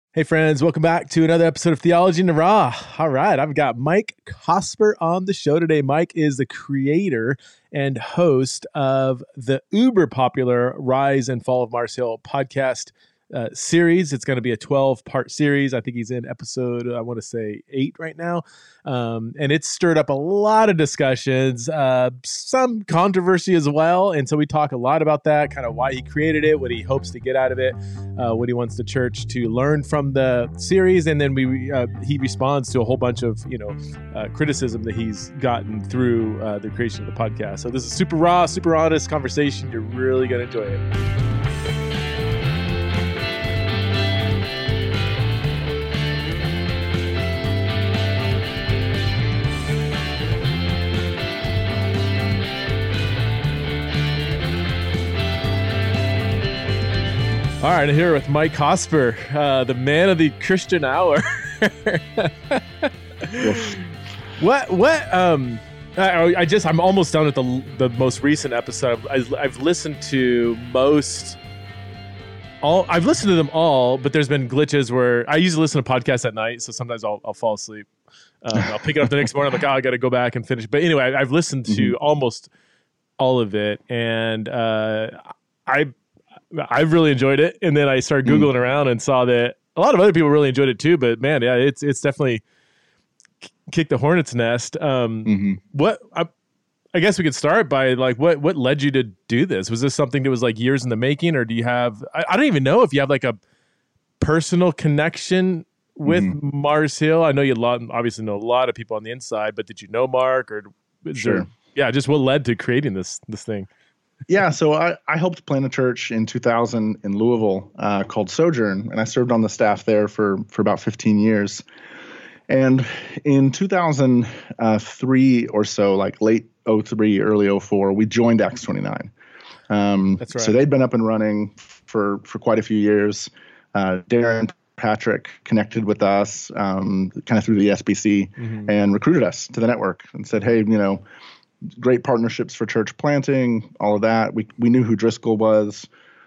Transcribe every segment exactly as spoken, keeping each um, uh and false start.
Hey friends, welcome back to another episode of Theology in the Raw. All right, I've got Mike Cosper on the show today. Mike is the creator and host of the uber popular Rise and Fall of Mars Hill podcast uh, series. It's going to be a twelve-part series. I think he's in episode, I want to say, eight right now. Um, and it's stirred up a lot of discussions, uh, some controversy as well. And so we talk a lot about that, kind of why he created it, what he hopes to get out of it, uh, what he wants the church to learn from the series. And then we uh, he responds to a whole bunch of, you know, uh, criticism that he's gotten through uh, the creation of the podcast. So this is super raw, super honest conversation. You're really going to enjoy it. All right, here with Mike Cosper, uh, the man of the Christian hour. what? What? Um, I, I just I'm almost done with the the most recent episode. I've, I've listened to most all. I've listened to them all, but there's been glitches where I usually listen to podcasts at night, so sometimes I'll I'll fall asleep. Um, I'll pick it up the next morning. I'm like, oh, I got to go back and finish. But anyway, I've listened to mm-hmm. almost all of it, and uh, I. I've really enjoyed it. And then I started Googling mm. around and saw that a lot of other people really enjoyed it too. But man, yeah, it's it's definitely kicked the hornet's nest. Um, mm-hmm. What I, I guess we could start by like what what led you to do this? Was this something that was like years in the making, or do you have? I, I don't even know if you have like a personal connection with mm-hmm. Mars Hill. I know you lot, obviously know a lot of people on the inside, but did you know Mark or sure? There, yeah, just what led to creating this this thing? Yeah, so I, I helped plant a church in two thousand in Louisville uh, called Sojourn, and I served on the staff there for, for about fifteen years. And in two thousand three or so, like late oh three, early oh four, we joined Acts twenty-nine. Um, That's right. So they'd been up and running for, for quite a few years. Uh, Darren Patrick connected with us um, kind of through the S B C mm-hmm. and recruited us to the network and said, hey, you know, great partnerships for church planting, all of that. We we knew who Driscoll was.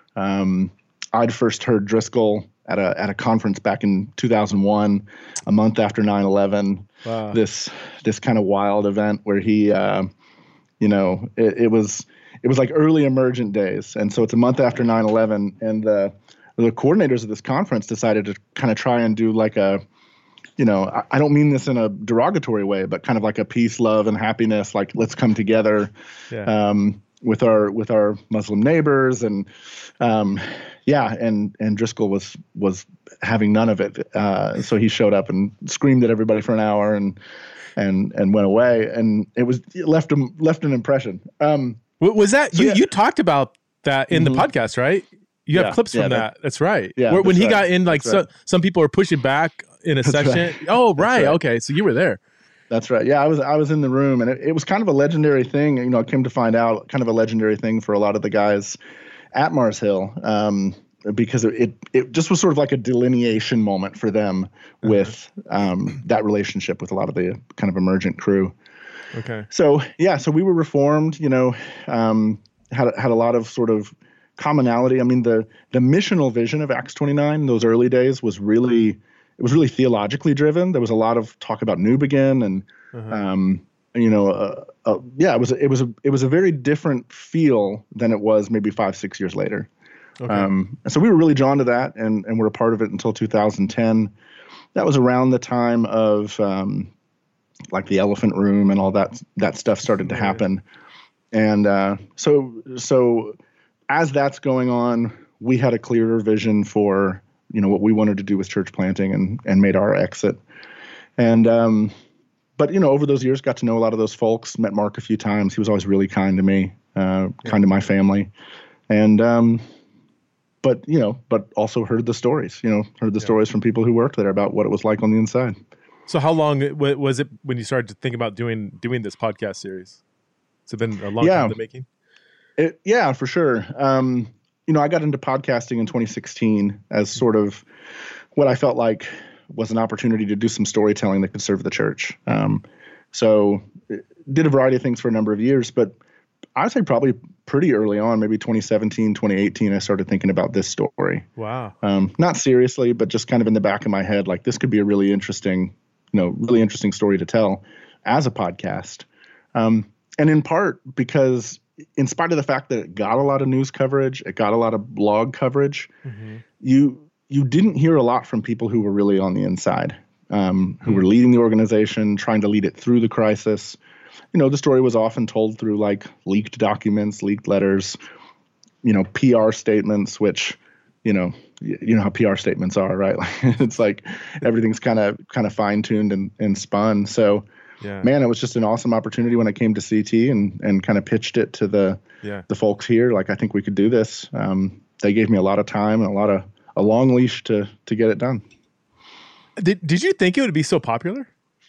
Um, I'd first heard Driscoll at a at a conference back in two thousand one, a month after nine eleven. Wow. This this kind of wild event where he, uh, you know, it, it was it was like early emergent days, and so it's a month after nine eleven, and the the coordinators of this conference decided to kind of try and do like a you know, I, I don't mean this in a derogatory way, but kind of like a peace, love, and happiness. Like, let's come together yeah. um, with our with our Muslim neighbors, and um, yeah, and and Driscoll was was having none of it. Uh, so he showed up and screamed at everybody for an hour, and and and went away, and it was it left him left an impression. Um, was that so you? Yeah. You talked about that in mm-hmm. the podcast, right? You have yeah. clips from yeah, that. that. That's right. Yeah, Where, when that's he right. got in, like that's so, right. some people were pushing back in a That's section. Right. Oh, right. right. Okay. So you were there. That's right. Yeah, I was I was in the room, and it, it was kind of a legendary thing. You know, I came to find out kind of a legendary thing for a lot of the guys at Mars Hill, um, because it it just was sort of like a delineation moment for them uh-huh. with um, that relationship with a lot of the kind of emergent crew. Okay. So yeah, so we were reformed. You know, um, had had a lot of sort of commonality. I mean, the the missional vision of Acts twenty-nine in those early days was really it was really theologically driven. There was a lot of talk about new begin, and uh-huh. um, you know, uh, uh, yeah, it was it was a it was a very different feel than it was maybe five six years later. Okay. Um, and so we were really drawn to that, and and we're a part of it until two thousand ten. That was around the time of um, like the Elephant Room and all that that stuff started to happen, and uh, so so. As that's going on, we had a clearer vision for, you know, what we wanted to do with church planting, and, and made our exit. And, um, but, you know, over those years, got to know a lot of those folks, met Mark a few times. He was always really kind to me, uh, yeah. kind to my family. And, um, but, you know, but also heard the stories, you know, heard the yeah. stories from people who worked there about what it was like on the inside. So how long was it when you started to think about doing, doing this podcast series? Has it been a long yeah. time in the making? It, yeah, for sure. Um, you know, I got into podcasting in twenty sixteen as sort of what I felt like was an opportunity to do some storytelling that could serve the church. Um, so did a variety of things for a number of years, but I'd say probably pretty early on, maybe twenty seventeen, twenty eighteen, I started thinking about this story. Wow. Um, not seriously, but just kind of in the back of my head, like this could be a really interesting, you know, really interesting story to tell as a podcast. Um, and in part because in spite of the fact that it got a lot of news coverage, it got a lot of blog coverage, mm-hmm. you you didn't hear a lot from people who were really on the inside, um, who mm-hmm. were leading the organization, trying to lead it through the crisis. You know, the story was often told through like leaked documents, leaked letters, you know, P R statements, which, you know, you, you know how P R statements are, right? Like, it's like everything's kind of kind of fine tuned and, and spun. So, yeah. man, it was just an awesome opportunity when I came to C T and, and kind of pitched it to the yeah. the folks here. Like, I think we could do this. Um, they gave me a lot of time and a lot of a long leash to to get it done. Did Did you think it would be so popular?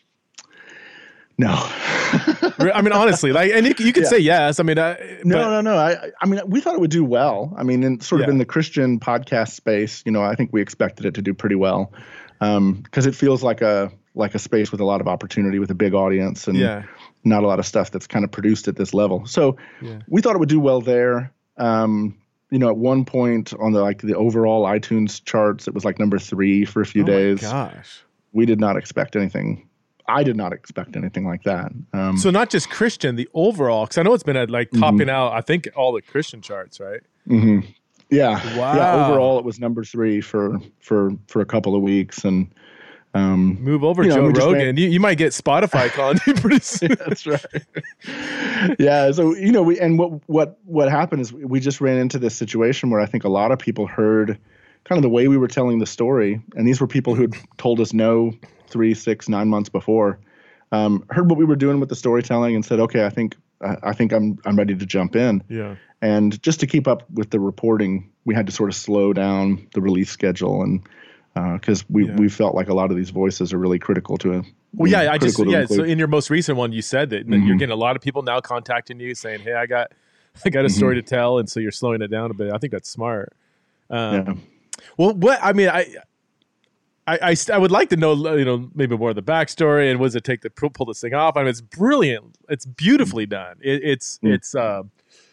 No. I mean, honestly, like, and you, you could yeah. say yes. I mean, uh, no, but, no, no. I, I mean, we thought it would do well. I mean, in sort of yeah. in the Christian podcast space, you know, I think we expected it to do pretty well, um, because it feels like a like a space with a lot of opportunity, with a big audience, and yeah. not a lot of stuff that's kind of produced at this level. So yeah. we thought it would do well there. Um, you know, at one point on the like the overall iTunes charts, it was like number three for a few oh days. My gosh, we did not expect anything. I did not expect anything like that. Um, so not just Christian, the overall, because I know it's been at like topping mm-hmm. out, I think, all the Christian charts, right? Mm-hmm. Yeah. Wow. Yeah. Overall, it was number three for for for a couple of weeks, and um, move over, you know, Joe Rogan. ran- you, you might get Spotify calling you pretty soon. Yeah, that's right. yeah. So you know, we and what what what happened is we just ran into this situation where I think a lot of people heard kind of the way we were telling the story, and these were people who had told us no. three, six, nine months before, um, heard what we were doing with the storytelling and said, okay, I think, I, I think I'm, I'm ready to jump in. Yeah. And just to keep up with the reporting, we had to sort of slow down the release schedule. And, uh, cause we, yeah. we felt like a lot of these voices are really critical to it. Well, yeah, I just, yeah. Include. So in your most recent one, you said that, that mm-hmm. you're getting a lot of people now contacting you saying, hey, I got, I got a mm-hmm. story to tell. And so you're slowing it down a bit. I think that's smart. Um, yeah. Well, what, I mean, I, I, I, I would like to know, you know, maybe more of the backstory and what does it take to pull, pull this thing off? I mean, it's brilliant. It's beautifully done. It, it's, mm. it's, uh,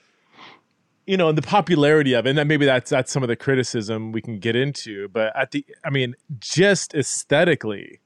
you know, and the popularity of it, and then maybe that's, that's some of the criticism we can get into, but at the, I mean, just aesthetically,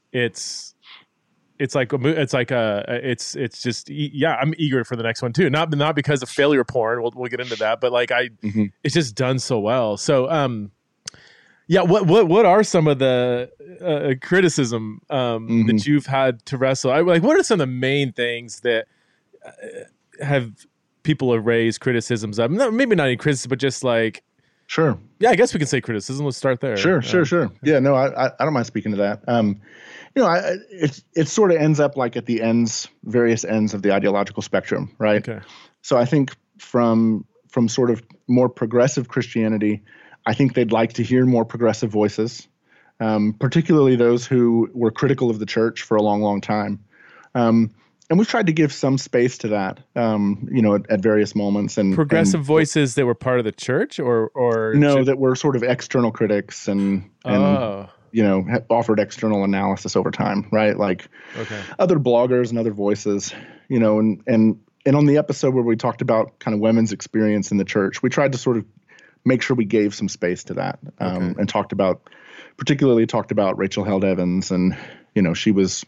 it's, it's like, it's like a, it's, it's just, yeah, I'm eager for the next one too. Not, not because of failure porn. We'll, we'll get into that, but like I, mm-hmm. it's just done so well. So, um, yeah, what what what are some of the uh, criticism um, mm-hmm. that you've had to wrestle? I, like, what are some of the main things that uh, have people have raised criticisms of? No, maybe not any criticism, but just like, sure, yeah, I guess we can say criticism. Let's start there. Sure, sure, um, sure. Yeah, no, I, I I don't mind speaking to that. Um, you know, I, it's it sort of ends up like at the ends, various ends of the ideological spectrum, right? Okay. So I think from from sort of more progressive Christianity, I think they'd like to hear more progressive voices, um, particularly those who were critical of the church for a long, long time. Um, and we've tried to give some space to that, um, you know, at, at various moments. And progressive and, voices that were part of the church, or or no, should... that were sort of external critics and and oh. you know offered external analysis over time, right? Like okay. other bloggers and other voices, you know, and and and on the episode where we talked about kind of women's experience in the church, we tried to sort of make sure we gave some space to that, um, okay. and talked about, particularly talked about Rachel Held Evans, and you know she was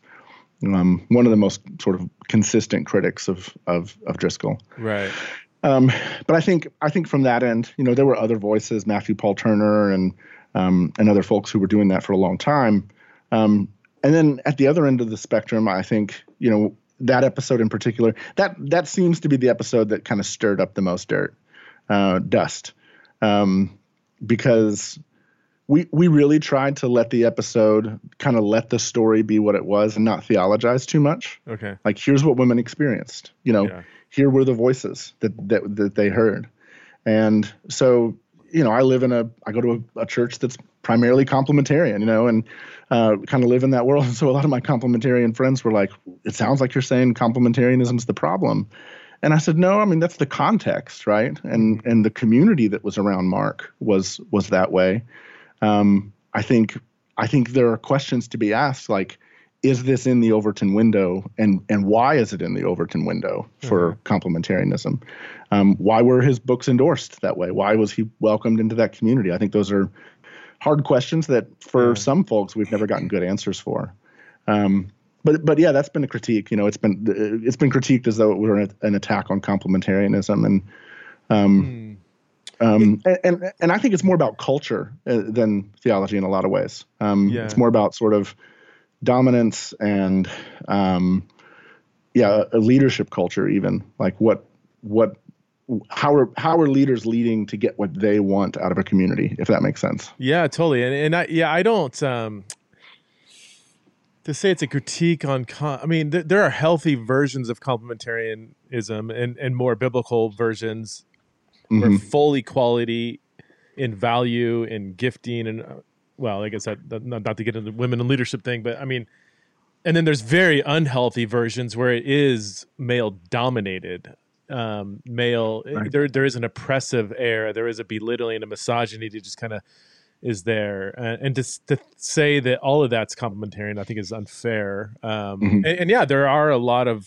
um, one of the most sort of consistent critics of of, of Driscoll. Right. Um, but I think I think from that end, you know, there were other voices, Matthew Paul Turner, and um, and other folks who were doing that for a long time. Um, and then at the other end of the spectrum, I think you know that episode in particular, that that seems to be the episode that kind of stirred up the most dirt, uh, dust. Um, because we we really tried to let the episode kind of let the story be what it was and not theologize too much. Okay. Like, here's what women experienced. You know, yeah. here were the voices that, that that they heard. And so, you know, I live in a I go to a, a church that's primarily complementarian, you know, and uh, kind of live in that world. So a lot of my complementarian friends were like, it sounds like you're saying complementarianism's the problem. And I said, no, I mean, that's the context, right? And and the community that was around Mark was was that way. Um, I think I think there are questions to be asked, like, is this in the Overton window, and and why is it in the Overton window for Mm-hmm. complementarianism? Um, why were his books endorsed that way? Why was he welcomed into that community? I think those are hard questions that for Yeah. some folks we've never gotten good answers for. Um, but but yeah, that's been a critique. You know, it's been it's been critiqued as though it were an, an attack on complementarianism, and um, Mm. um, and, and and I think it's more about culture uh, than theology in a lot of ways. Um, Yeah. It's more about sort of dominance and um, yeah, a leadership culture, even like what what how are how are leaders leading to get what they want out of a community, if that makes sense. Yeah, totally. And and I yeah, I don't um to say it's a critique on com- I mean, th- there are healthy versions of complementarianism and and more biblical versions where Mhm. full equality in value and gifting and uh, well, I guess that, that not, not to get into the women in leadership thing, but I mean, and then there's very unhealthy versions where it is male dominated. Um, male, Right. there there is an oppressive air, there is a belittling, a misogyny that just kind of is there, and, and to, s- to say that all of that's complementarian, I think is unfair. Um, Mhm. and, and yeah, there are a lot of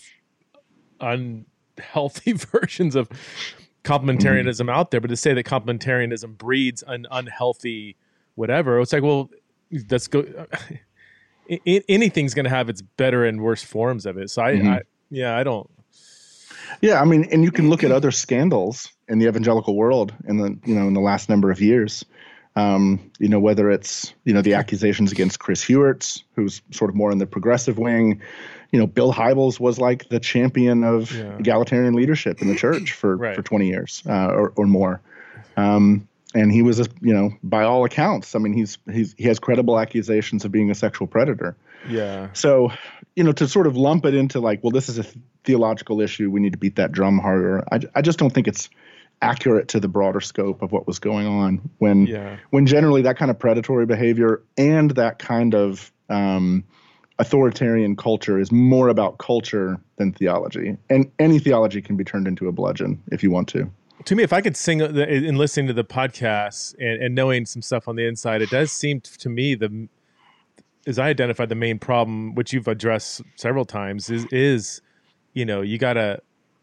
unhealthy versions of complementarianism out there, but to say that complementarianism breeds an unhealthy whatever, it's like, well, let's go. I- I- anything's going to have its better and worse forms of it. So I, Mhm. I yeah, I don't. Yeah, I mean, and you can look at other scandals in the evangelical world in the you know in the last number of years. Um, you know, whether it's you know the accusations against Chris Hewerts, who's sort of more in the progressive wing. You know, Bill Hybels was like the champion of Yeah. egalitarian leadership in the church for Right. for twenty years uh, or or more. Um, and he was, a, you know, by all accounts, I mean, he's he's he has credible accusations of being a sexual predator. Yeah, So, you know, to sort of lump it into like, well, this is a theological issue, we need to beat that drum harder. I, I just don't think it's accurate to the broader scope of what was going on when yeah, when generally that kind of predatory behavior and that kind of um, authoritarian culture is more about culture than theology. And any theology can be turned into a bludgeon if you want to. to me, if I could sing the, in listening to the podcast and, and knowing some stuff on the inside, it does seem to me the as I identified the main problem, which you've addressed several times, is is you know you gotta.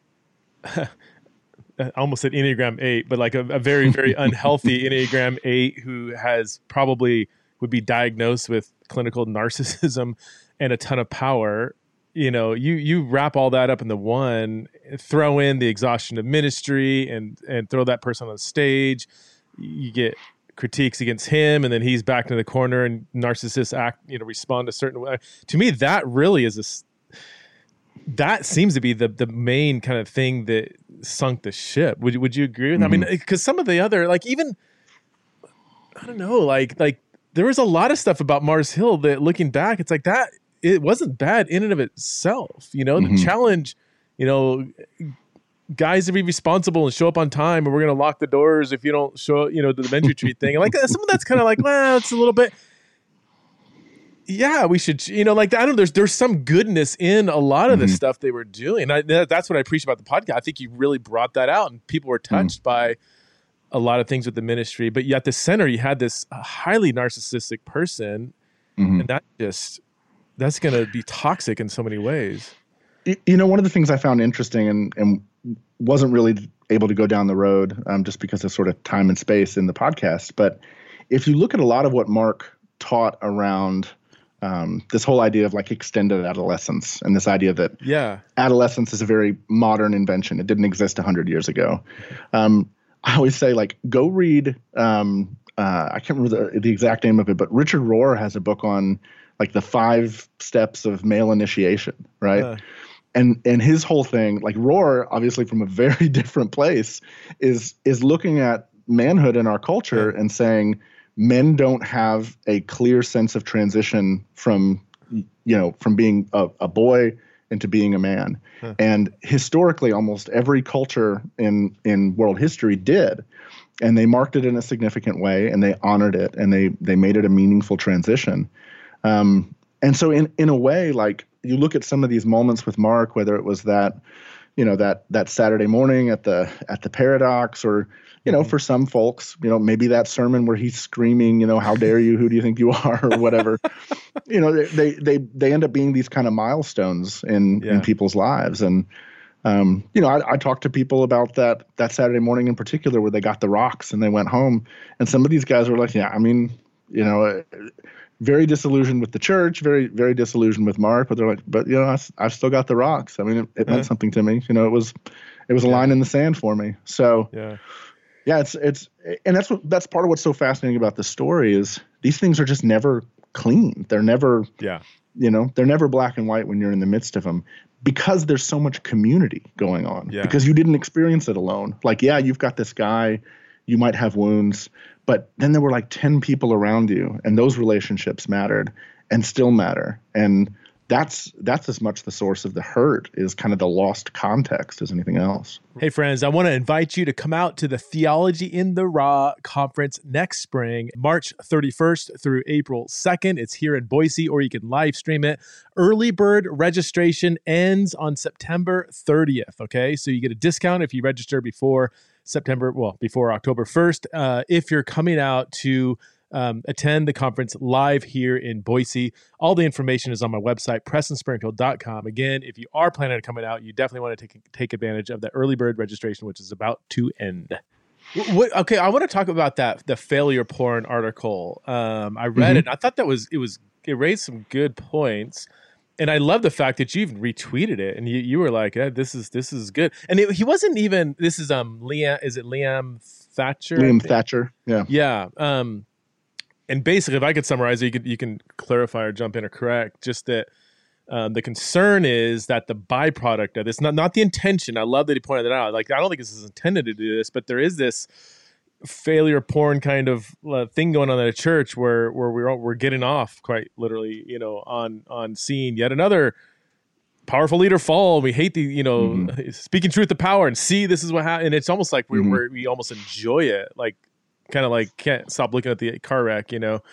I almost said Enneagram eight, but like a, a very, very unhealthy Enneagram eight who has probably would be diagnosed with clinical narcissism and a ton of power. You know, you you wrap all that up into one, throw in the exhaustion of ministry, and and throw that person on stage. You get critiques against him, and then he's back in the corner, and narcissists act, you know, respond a certain way. To me, that really is a s- that seems to be the the main kind of thing that sunk the ship. Would you would you agree with that? I mean, because some of the other, like even I don't know, like like there was a lot of stuff about Mars Hill that looking back, it's like that it wasn't bad in and of itself. You know, Mhm. the challenge, you know, guys to be responsible and show up on time, and we're gonna lock the doors if you don't show, you know, the bench retreat thing. And like some of that's kind of like, well, it's a little bit. Yeah, we should, you know, like I don't know. There's there's some goodness in a lot of the Mhm. stuff they were doing. I, that, that's what I appreciate about the podcast. I think you really brought that out, and people were touched by a lot of things with the ministry. But yet, the center, you had this highly narcissistic person, Mhm. and that just that's going to be toxic in so many ways. Y- You know, one of the things I found interesting and, and wasn't really able to go down the road um, just because of sort of time and space in the podcast. But if you look at a lot of what Mark taught around um, this whole idea of like extended adolescence and this idea that Yeah, adolescence is a very modern invention. It didn't exist one hundred years ago. Um, I always say, like, go read, um, uh, I can't remember the, the exact name of it, but Richard Rohr has a book on like the five steps of male initiation, right? Uh, and and his whole thing, like Rohr, obviously from a very different place, is is looking at manhood in our culture Yeah. and saying men don't have a clear sense of transition from you know from being a, a boy into being a man. Huh. And historically, almost every culture in in world history did, and they marked it in a significant way, and they honored it, and they they made it a meaningful transition. Um, and so in, in a way, like you look at some of these moments with Mark, whether it was that, you know, that, that Saturday morning at the, at the Paradox, or, you know, Mhm. for some folks, you know, maybe that sermon where he's screaming, you know, how dare you, who do you think you are, or whatever. you know, they, they, they, they end up being these kind of milestones in, Yeah. in people's lives. And, um, you know, I, I talked to people about that, that Saturday morning in particular, where they got the rocks and they went home, and some of these guys were like, yeah, I mean, you know, very disillusioned with the church, very, very disillusioned with Mark, but they're like, but you know, I, I've still got the rocks. I mean, it, it meant Yeah. something to me. You know, it was, it was a Yeah. line in the sand for me. So Yeah. yeah, it's, it's, and that's what, that's part of what's so fascinating about the story is these things are just never clean. They're never, Yeah. you know, they're never black and white when you're in the midst of them, because there's so much community going on, Yeah. because you didn't experience it alone. Like, yeah, you've got this guy, you might have wounds, but then there were like ten people around you, and those relationships mattered and still matter. And that's that's as much the source of the hurt, is kind of the lost context, as anything else. Hey, friends, I want to invite you to come out to the Theology in the Raw conference next spring, March thirty-first through April second. It's here in Boise, or you can live stream it. Early bird registration ends on September thirtieth, okay? So you get a discount if you register before September, well, before October first. Uh, if you're coming out to Um, attend the conference live here in Boise. All the information is on my website, preston springfield dot com. Again, if you are planning on coming out, you definitely want to take take advantage of the early bird registration, which is about to end. What, okay, I want to talk about that the failure porn article. Um, I read Mm-hmm. it. And I thought that was it was it raised some good points, and I love the fact that you even retweeted it, and you, you were like, eh, "This is this is good." And it, he wasn't even. This is um Liam. Is it Liam Thatcher? Liam Thatcher. Yeah. Yeah. Um, and basically, if I could summarize it, you could you can clarify or jump in or correct. Just that um, the concern is that the byproduct of this, not not the intention. I love that he pointed it out. Like, I don't think this is intended to do this, but there is this failure porn kind of uh, thing going on in a church where where we're all, we're getting off quite literally, you know, on on seeing yet another powerful leader fall. We hate the, you know, Mm-hmm. speaking truth to power, and see this is what happened. And it's almost like we Mhm. we're, we almost enjoy it, like kind of like can't stop looking at the car wreck, you know.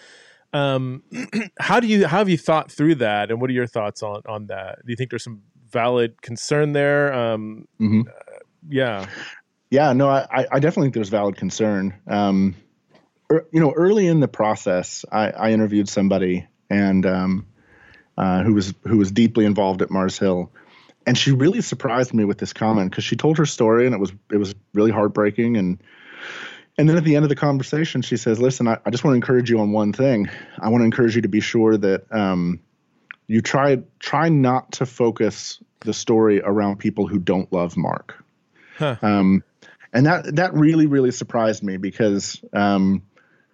Um, how do you how have you thought through that, and what are your thoughts on on that? Do you think there's some valid concern there? Um, Mhm. uh, yeah, Yeah, no, I, I definitely think there's valid concern. Um, er, you know, early in the process, I, I interviewed somebody and um, uh, who was who was deeply involved at Mars Hill, and she really surprised me with this comment, because she told her story and it was it was really heartbreaking. And and then at the end of the conversation, she says, "Listen, I, I just want to encourage you on one thing. I want to encourage you to be sure that um, you try try not to focus the story around people who don't love Mark." huh. Um, and that that really really surprised me, because um,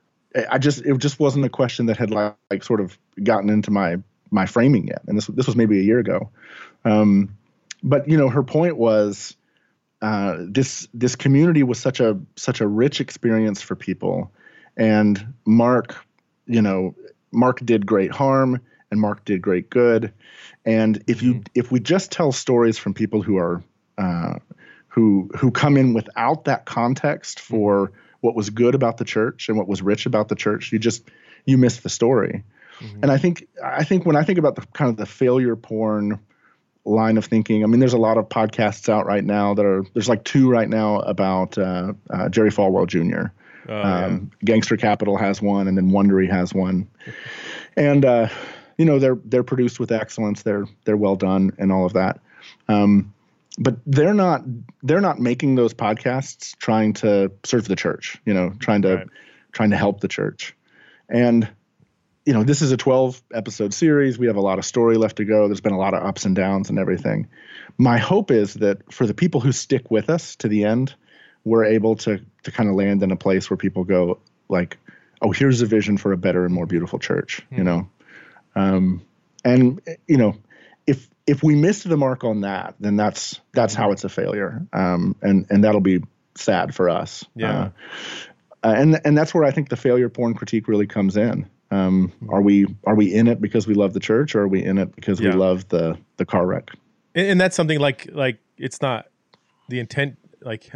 I just it just wasn't a question that had like, like sort of gotten into my my framing yet, and this this was maybe a year ago. Um, but you know, her point was uh, this this community was such a such a rich experience for people, and Mark, you know, Mark did great harm and Mark did great good, and if you if we just tell stories from people who are uh, who who come in without that context for what was good about the church and what was rich about the church, you just you miss the story. Mhm. And I think I think when I think about the kind of the failure porn line of thinking, I mean, there's a lot of podcasts out right now that are there's like two right now about uh, uh, Jerry Falwell Junior Oh, um, Gangster Capital has one, and then Wondery has one, and uh, you know they're they're produced with excellence. They're they're well done and all of that. Um, But they're not they're not making those podcasts trying to serve the church, you know, trying to Right. trying to help the church. And you know, this is a twelve episode series. We have a lot of story left to go. There's been a lot of ups and downs and everything. My hope is that for the people who stick with us to the end, we're able to to kind of land in a place where people go like, "Oh, here's a vision for a better and more beautiful church," you know. Um, and you know, if if we missed the mark on that, then that's that's how it's a failure, um, and and that'll be sad for us. Yeah. Uh, and and that's where I think the failure porn critique really comes in. Um, are we are we in it because we love the church, or are we in it because Yeah. we love the the car wreck? And, and that's something like like it's not the intent. Like,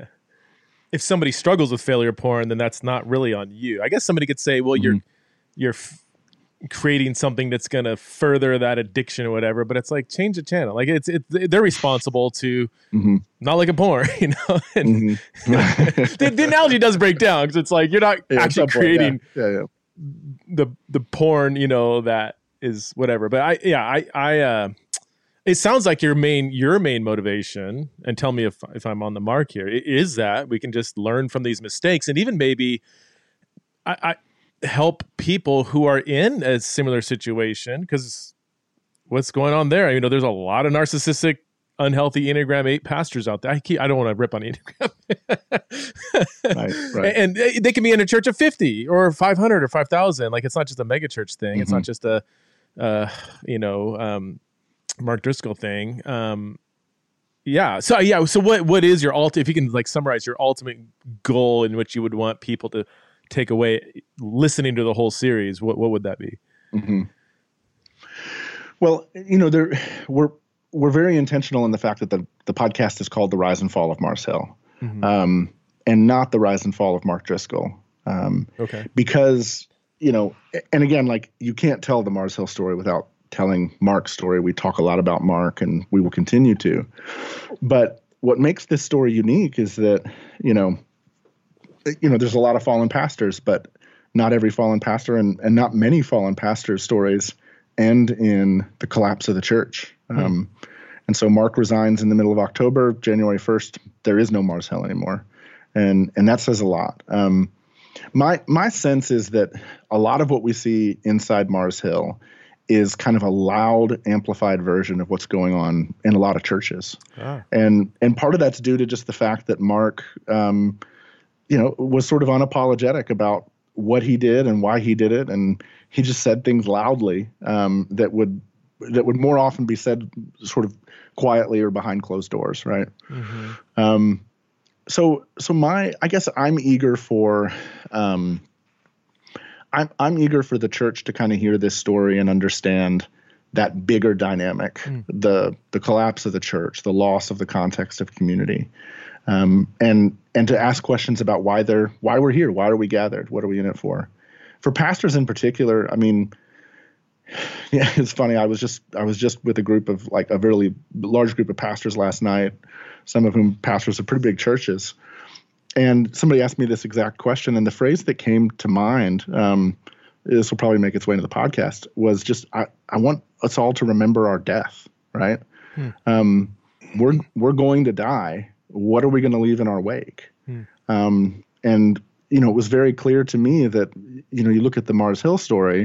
if somebody struggles with failure porn, then that's not really on you. I guess somebody could say, well, you're you're f- creating something that's going to further that addiction or whatever. But it's like, change the channel. Like, it's it's they're responsible to Mm-hmm. not like a porn, you know. And Mm-hmm. the, the analogy does break down, because it's like you're not Yeah, at actually some point, creating yeah, yeah, yeah. the the porn, you know, that is whatever. But I, yeah, I, I, uh, it sounds like your main, your main motivation, and tell me if, if I'm on the mark here, is that we can just learn from these mistakes and even maybe I, I help people who are in a similar situation, because what's going on there? You know, there's a lot of narcissistic, unhealthy Enneagram eight pastors out there. I keep, I don't want to rip on Enneagram. Right, right. And they can be in a church of fifty or five hundred or five thousand. Like, it's not just a mega church thing. Mm-hmm. It's not just a, uh, you know, um, Mark Driscoll thing. Um, yeah. So, yeah. So what, what is your ultimate, if you can like summarize your ultimate goal in which you would want people to take away listening to the whole series, what, what would that be? Mm-hmm. Well, you know, there we're, we're very intentional in the fact that the, the podcast is called The Rise and Fall of Mars Hill, mm-hmm. um, and not The Rise and Fall of Mark Driscoll. Um, okay. Because, you know, and again, like, you can't tell the Mars Hill story without telling Mark's story. We talk a lot about Mark, and we will continue to. But what makes this story unique is that, you know, you know, there's a lot of fallen pastors, but not every fallen pastor and, and not many fallen pastors' stories end in the collapse of the church. Mm-hmm. Um, and so Mark resigns in the middle of October. January first, there is no Mars Hill anymore. And and that says a lot. Um, my my sense is that a lot of what we see inside Mars Hill is kind of a loud, amplified version of what's going on in a lot of churches. Ah. And and part of that's due to just the fact that Mark, um, you know, was sort of unapologetic about what he did and why he did it. And he just said things loudly um, that would that would more often be said sort of quietly or behind closed doors, right? Mm-hmm. Um, so so my I guess I'm eager for um, I'm I'm eager for the church to kind of hear this story and understand that bigger dynamic, mm. the the collapse of the church, the loss of the context of community, um, and and to ask questions about why they're why we're here, why are we gathered, what are we in it for? For pastors in particular, I mean, yeah, it's funny. I was just I was just with a group of like a really large group of pastors last night, some of whom pastors of pretty big churches. And somebody asked me this exact question, and the phrase that came to mind, um, this will probably make its way into the podcast, was just, I, I want us all to remember our death, right? Hmm. Um, we're we're going to die. What are we going to leave in our wake? Hmm. Um, and, you know, it was very clear to me that, you know, you look at the Mars Hill story,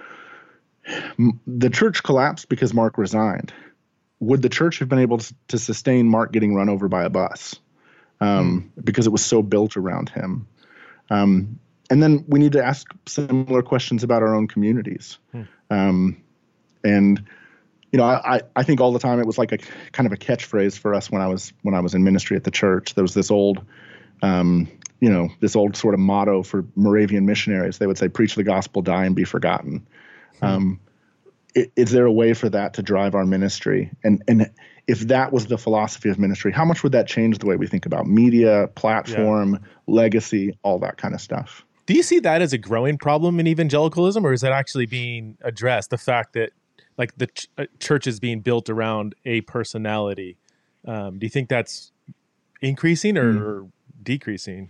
m- the church collapsed because Mark resigned. Would the church have been able to, to sustain Mark getting run over by a bus? Um, mm. Because it was so built around him. Um, and then we need to ask similar questions about our own communities. Mm. Um, and, you know, I, I think all the time it was like a kind of a catchphrase for us when I was when I was in ministry at the church. There was this old, um, you know, this old sort of motto for Moravian missionaries. They would say, preach the gospel, die, and be forgotten. Mm. Um, is, is there a way for that to drive our ministry? And and if that was the philosophy of ministry, how much would that change the way we think about media, platform, yeah. legacy, all that kind of stuff? Do you see that as a growing problem in evangelicalism, or is that actually being addressed? The fact that like the ch- church is being built around a personality. Um, do you think that's increasing or, mm. or decreasing?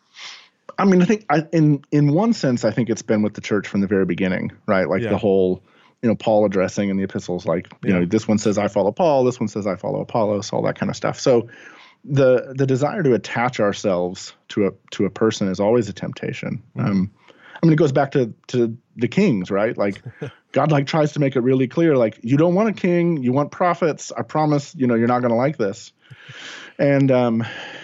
I mean, I think I, in in one sense, I think it's been with the church from the very beginning, right? Like yeah. the whole, you know, Paul addressing in the epistles, like, you yeah. know, this one says I follow Paul, this one says I follow Apollos, all that kind of stuff. So the the desire to attach ourselves to a to a person is always a temptation. Mm-hmm. Um, I mean, it goes back to to the kings, right? Like God like tries to make it really clear, like, you don't want a king, you want prophets. I promise, you know, you're not going to like this. And um,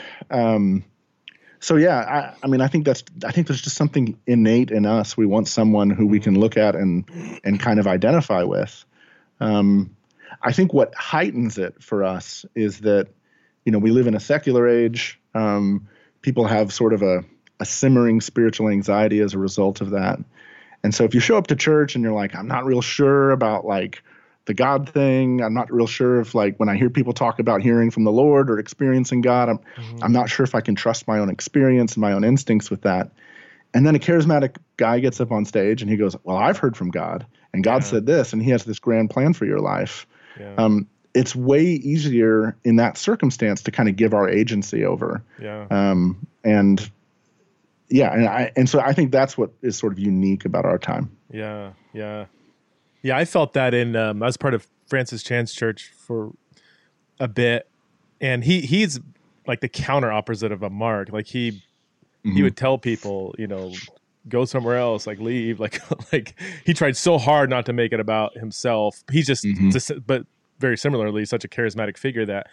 um, so yeah, I, I mean, I think that's I think there's just something innate in us. We want someone who we can look at and and kind of identify with. Um, I think what heightens it for us is that, you know, we live in a secular age. Um, people have sort of a, a simmering spiritual anxiety as a result of that. And so if you show up to church and you're like, I'm not real sure about like the God thing. I'm not real sure if like when I hear people talk about hearing from the Lord or experiencing God, I'm mm-hmm. I'm not sure if I can trust my own experience and my own instincts with that. And then a charismatic guy gets up on stage and he goes, well, I've heard from God and God yeah. said this, and he has this grand plan for your life. Yeah. Um, it's way easier in that circumstance to kind of give our agency over. Yeah. Um, and yeah, and I and so I think that's what is sort of unique about our time. Yeah, yeah. Yeah, I felt that in um, I was part of Francis Chan's church for a bit, and he he's like the counter opposite of a Mark. Like he mm-hmm. he would tell people, you know, go somewhere else, like leave, like like he tried so hard not to make it about himself. He's just, mm-hmm. just but very similarly, such a charismatic figure that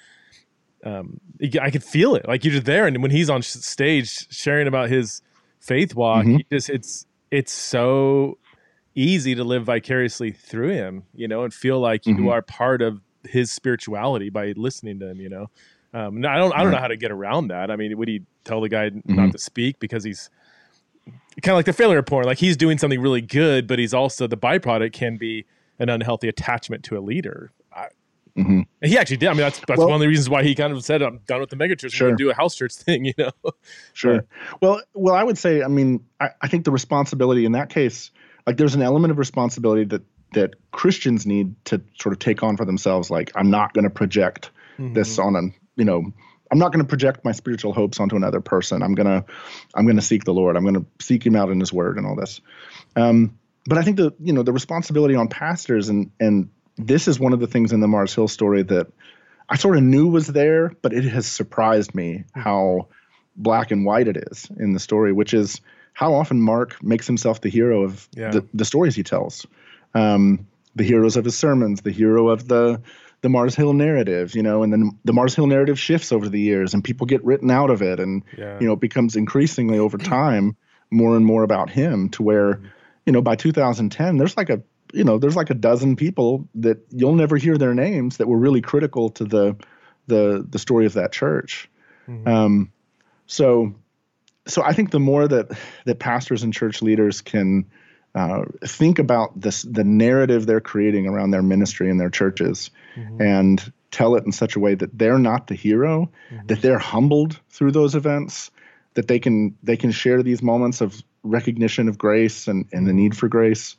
um, I could feel it. Like you're just there, and when he's on stage sharing about his faith walk, mm-hmm. he just it's it's so easy to live vicariously through him, you know, and feel like mm-hmm. you are part of his spirituality by listening to him, you know. Um, I don't I don't right. know how to get around that. I mean, would he tell the guy mm-hmm. not to speak because he's kind of like the failure porn? Like he's doing something really good, but he's also, the byproduct can be an unhealthy attachment to a leader. I, mm-hmm. And he actually did. I mean, that's that's well, one of the reasons why he kind of said, "I'm done with the megachurch. Sure. I'm going to do a house church thing," you know. Sure. But, well, well, I would say, I mean, I, I think the responsibility in that case, like there's an element of responsibility that that Christians need to sort of take on for themselves. Like, I'm not going to project mm-hmm. this on an, you know, I'm not going to project my spiritual hopes onto another person. I'm gonna, I'm gonna seek the Lord. I'm gonna seek Him out in His Word and all this. Um, but I think the, you know, the responsibility on pastors, and and this is one of the things in the Mars Hill story that I sort of knew was there, but it has surprised me how black and white it is in the story, which is how often Mark makes himself the hero of yeah. the, the stories he tells, um, the heroes of his sermons, the hero of the the Mars Hill narrative, you know, and then the Mars Hill narrative shifts over the years and people get written out of it. And, yeah. you know, it becomes increasingly over time more and more about him, to where, mm-hmm. you know, by two thousand ten, there's like a, you know, there's like a dozen people that you'll never hear their names that were really critical to the, the, the story of that church. Mm-hmm. Um, so, so I think the more that, that pastors and church leaders can uh, think about this, the narrative they're creating around their ministry and their churches, mm-hmm. and tell it in such a way that they're not the hero, mm-hmm. that they're humbled through those events, that they can, they can share these moments of recognition of grace and, and the need for grace.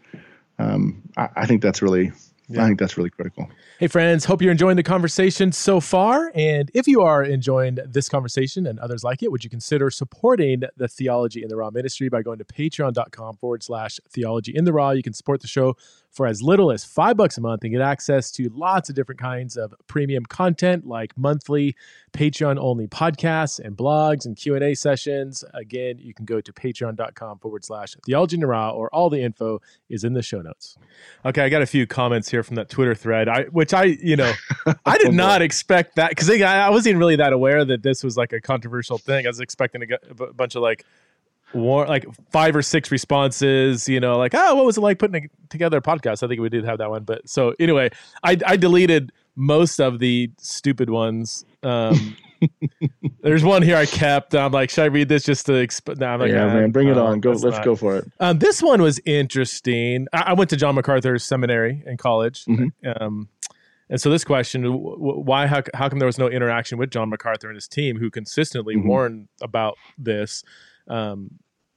Um, I, I think that's really, yeah. I think that's really critical. Hey friends, hope you're enjoying the conversation so far. And if you are enjoying this conversation and others like it, would you consider supporting the Theology in the Raw ministry by going to patreon.com forward slash theology in the raw. You can support the show for as little as five bucks a month and get access to lots of different kinds of premium content, like monthly Patreon-only podcasts and blogs and Q and A sessions. Again, you can go to patreon.com forward slash theology in the raw, or all the info is in the show notes. Okay, I got a few comments here from that Twitter thread, I, which I, you know, I did not expect that, because I, I wasn't even really that aware that this was like a controversial thing. I was expecting to get a bunch of like, War, like five or six responses, you know, like, oh, what was it like putting a, together a podcast? I think we did have that one. But so anyway, I, I deleted most of the stupid ones. Um, there's one here I kept. I'm like, should I read this just to exp-? No, I'm like, yeah, ah, man, bring it uh, on. Go, let's not. go for it. Um, this one was interesting. I, I went to John MacArthur Seminary in college. Mm-hmm. Um, and so this question, why, how, how come there was no interaction with John MacArthur and his team, who consistently mm-hmm. warned about this? Um,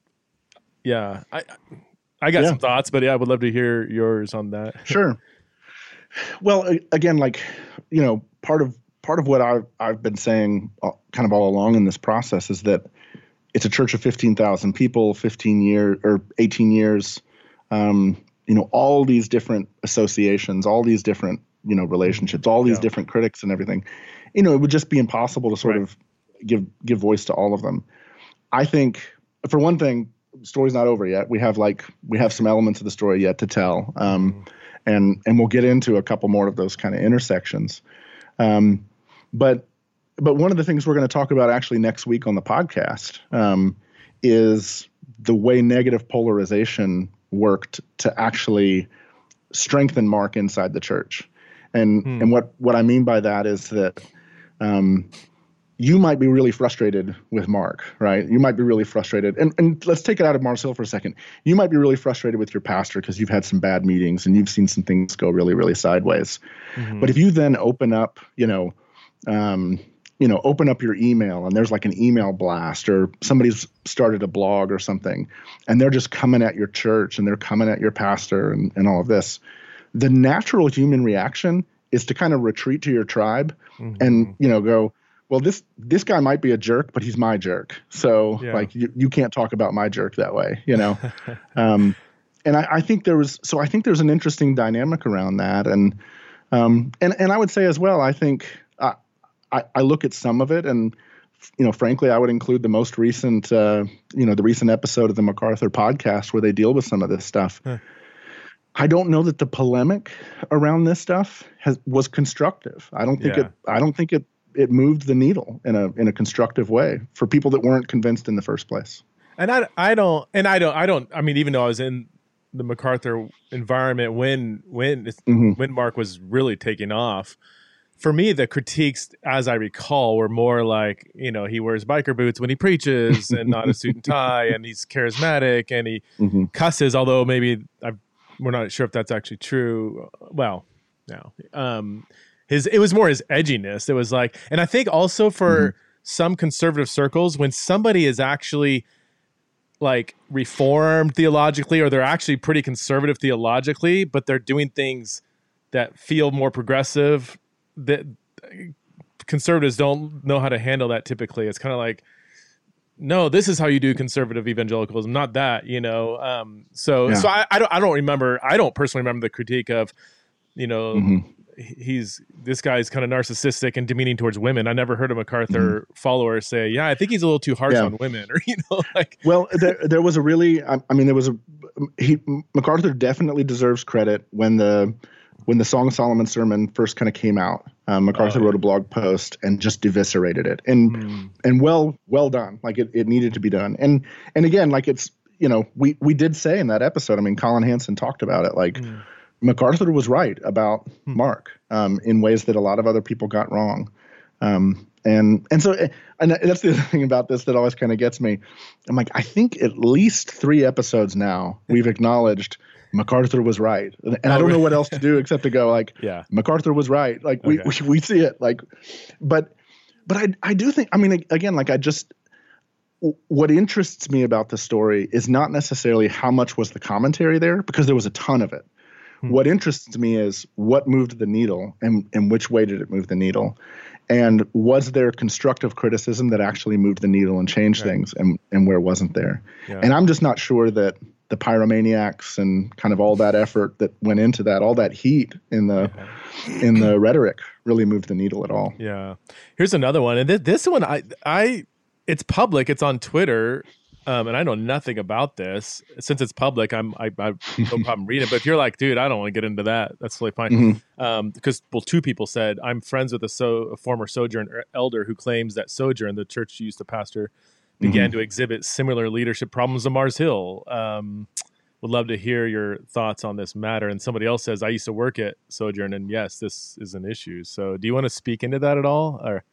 yeah, I, I got yeah. some thoughts, but yeah, I would love to hear yours on that. Sure. Well, again, like, you know, part of, part of what I've, I've been saying kind of all along in this process is that it's a church of fifteen thousand people, fifteen years or eighteen years, um, you know, all these different associations, all these different, you know, relationships, all these yeah. different critics and everything. You know, it would just be impossible to sort right. of give, give voice to all of them. I think, for one thing, the story's not over yet. We have like, we have some elements of the story yet to tell. Um, mm-hmm. and, and we'll get into a couple more of those kind of intersections. Um, but, but one of the things we're going to talk about actually next week on the podcast, um, is the way negative polarization worked to actually strengthen Mark inside the church. And, hmm. and what, what I mean by that is that, um, you might be really frustrated with Mark, right? You might be really frustrated. And, and let's take it out of Mars Hill for a second. You might be really frustrated with your pastor because you've had some bad meetings and you've seen some things go really, really sideways. Mm-hmm. But if you then open up, you know, um, you know, open up your email and there's like an email blast, or somebody's started a blog or something, and they're just coming at your church and they're coming at your pastor and, and all of this, the natural human reaction is to kind of retreat to your tribe mm-hmm. and, you know, go, well, this this guy might be a jerk, but he's my jerk. So yeah. like you, you can't talk about my jerk that way, you know? um, and I, I think there was, so I think there's an interesting dynamic around that. And, um, and, and I would say as well, I think uh, I, I look at some of it and, you know, frankly, I would include the most recent, uh, you know, the recent episode of the MacArthur podcast where they deal with some of this stuff. Huh. I don't know that the polemic around this stuff has was constructive. I don't think yeah. it. I don't think it it moved the needle in a in a constructive way for people that weren't convinced in the first place. And I I don't and I don't I don't I mean even though I was in the MacArthur environment when when mm-hmm. when Mark was really taking off. For me, the critiques, as I recall, were more like, you know, he wears biker boots when he preaches and not a suit and tie, and he's charismatic and he mm-hmm. cusses, although maybe I've, we're not sure if that's actually true. Well, no. Um, his it was more his edginess. It was like, and I think also for mm-hmm. some conservative circles, when somebody is actually like reformed theologically, or they're actually pretty conservative theologically, but they're doing things that feel more progressive, that conservatives don't know how to handle that typically. It's kind of like, no, this is how you do conservative evangelicalism, not that, you know? Um, so, yeah. so I, I don't, I don't remember, I don't personally remember the critique of, you know, mm-hmm. he's, this guy's kind of narcissistic and demeaning towards women. I never heard a MacArthur mm-hmm. follower say, yeah, I think he's a little too harsh yeah. on women, or, you know, like, well, there, there was a really, I, I mean, there was a, he, MacArthur definitely deserves credit when the, When the Song of Solomon sermon first kind of came out. Um, MacArthur oh, yeah. wrote a blog post and just eviscerated it, and mm. and well well done. Like it, it needed to be done. And and again, like it's, you know, we we did say in that episode. I mean, Colin Hansen talked about it. Like mm. MacArthur was right about mm. Mark um, in ways that a lot of other people got wrong. Um, and and so and that's the other thing about this that always kind of gets me. I'm like, I think at least three episodes now we've acknowledged MacArthur was right. And I don't know what else to do except to go like, yeah, MacArthur was right. Like we, okay. we, we see it like, but, but I, I do think, I mean, again, like I just, what interests me about the story is not necessarily how much was the commentary there, because there was a ton of it. Hmm. What interests me is what moved the needle and, and which way did it move the needle? And was there constructive criticism that actually moved the needle and changed right. things, and, and where wasn't there? Yeah. And I'm just not sure that the pyromaniacs and kind of all that effort that went into that, all that heat in the yeah. in the rhetoric really moved the needle at all. Yeah. Here's another one. And th- this one, I, I, it's public. It's on Twitter. Um, and I know nothing about this. Since it's public, I'm, I, I no problem reading it. But if you're like, dude, I don't want to get into that, that's totally fine. Mm-hmm. Um, because, well, two people said, I'm friends with a, so, a former Sojourn elder who claims that Sojourn, the church he used to pastor, began mm-hmm. to exhibit similar leadership problems in Mars Hill. Um, would love to hear your thoughts on this matter. And somebody else says, I used to work at Sojourn, and yes, this is an issue. So do you want to speak into that at all? Or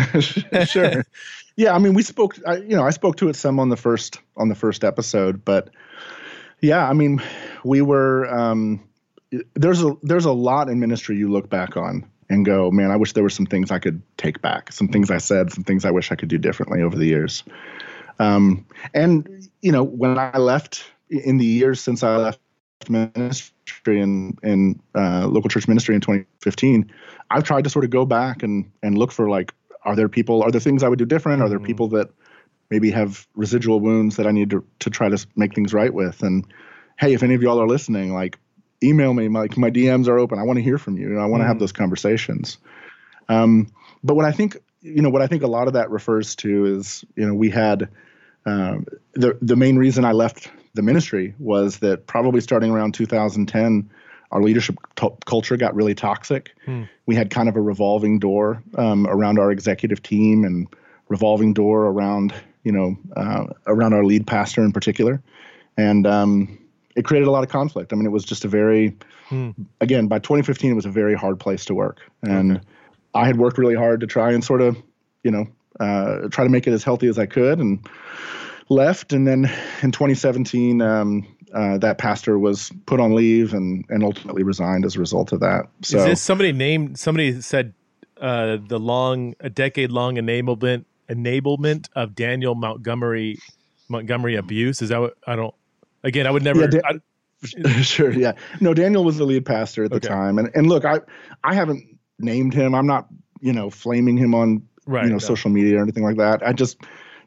Sure. Yeah, I mean, we spoke, I, you know, I spoke to it some on the first on the first episode, but yeah, I mean, we were um, there's a there's a lot in ministry you look back on and go, man, I wish there were some things I could take back, some things I said, some things I wish I could do differently over the years. Um, and you know, when I left in the years since I left ministry and in uh, local church ministry in twenty fifteen, I've tried to sort of go back and and look for like, are there people, are there things I would do different? Are there mm-hmm. people that maybe have residual wounds that I need to, to try to make things right with? And hey, if any of y'all are listening, like email me, like my D Ms are open. I want to hear from you. And I want to mm-hmm. have those conversations. Um, but what I think, you know, what I think a lot of that refers to is, you know, we had um, the, the main reason I left the ministry was that probably starting around two thousand ten, our leadership t- culture got really toxic. Hmm. We had kind of a revolving door um, around our executive team, and revolving door around, you know, uh, around our lead pastor in particular. And um, it created a lot of conflict. I mean, it was just a very, hmm. again, by twenty fifteen, it was a very hard place to work. And okay. I had worked really hard to try and sort of, you know, uh, try to make it as healthy as I could, and left. And then in twenty seventeen, um, Uh, that pastor was put on leave and, and ultimately resigned as a result of that. So, is this somebody named? Somebody said uh, the long, a decade long enablement enablement of Daniel Montgomery Montgomery abuse. Is that what? I don't. Again, I would never. Yeah, Dan- I, sure. Yeah. No, Daniel was the lead pastor at the okay. time, and and look, I I haven't named him. I'm not, you know, flaming him on right, you know no. social media or anything like that. I just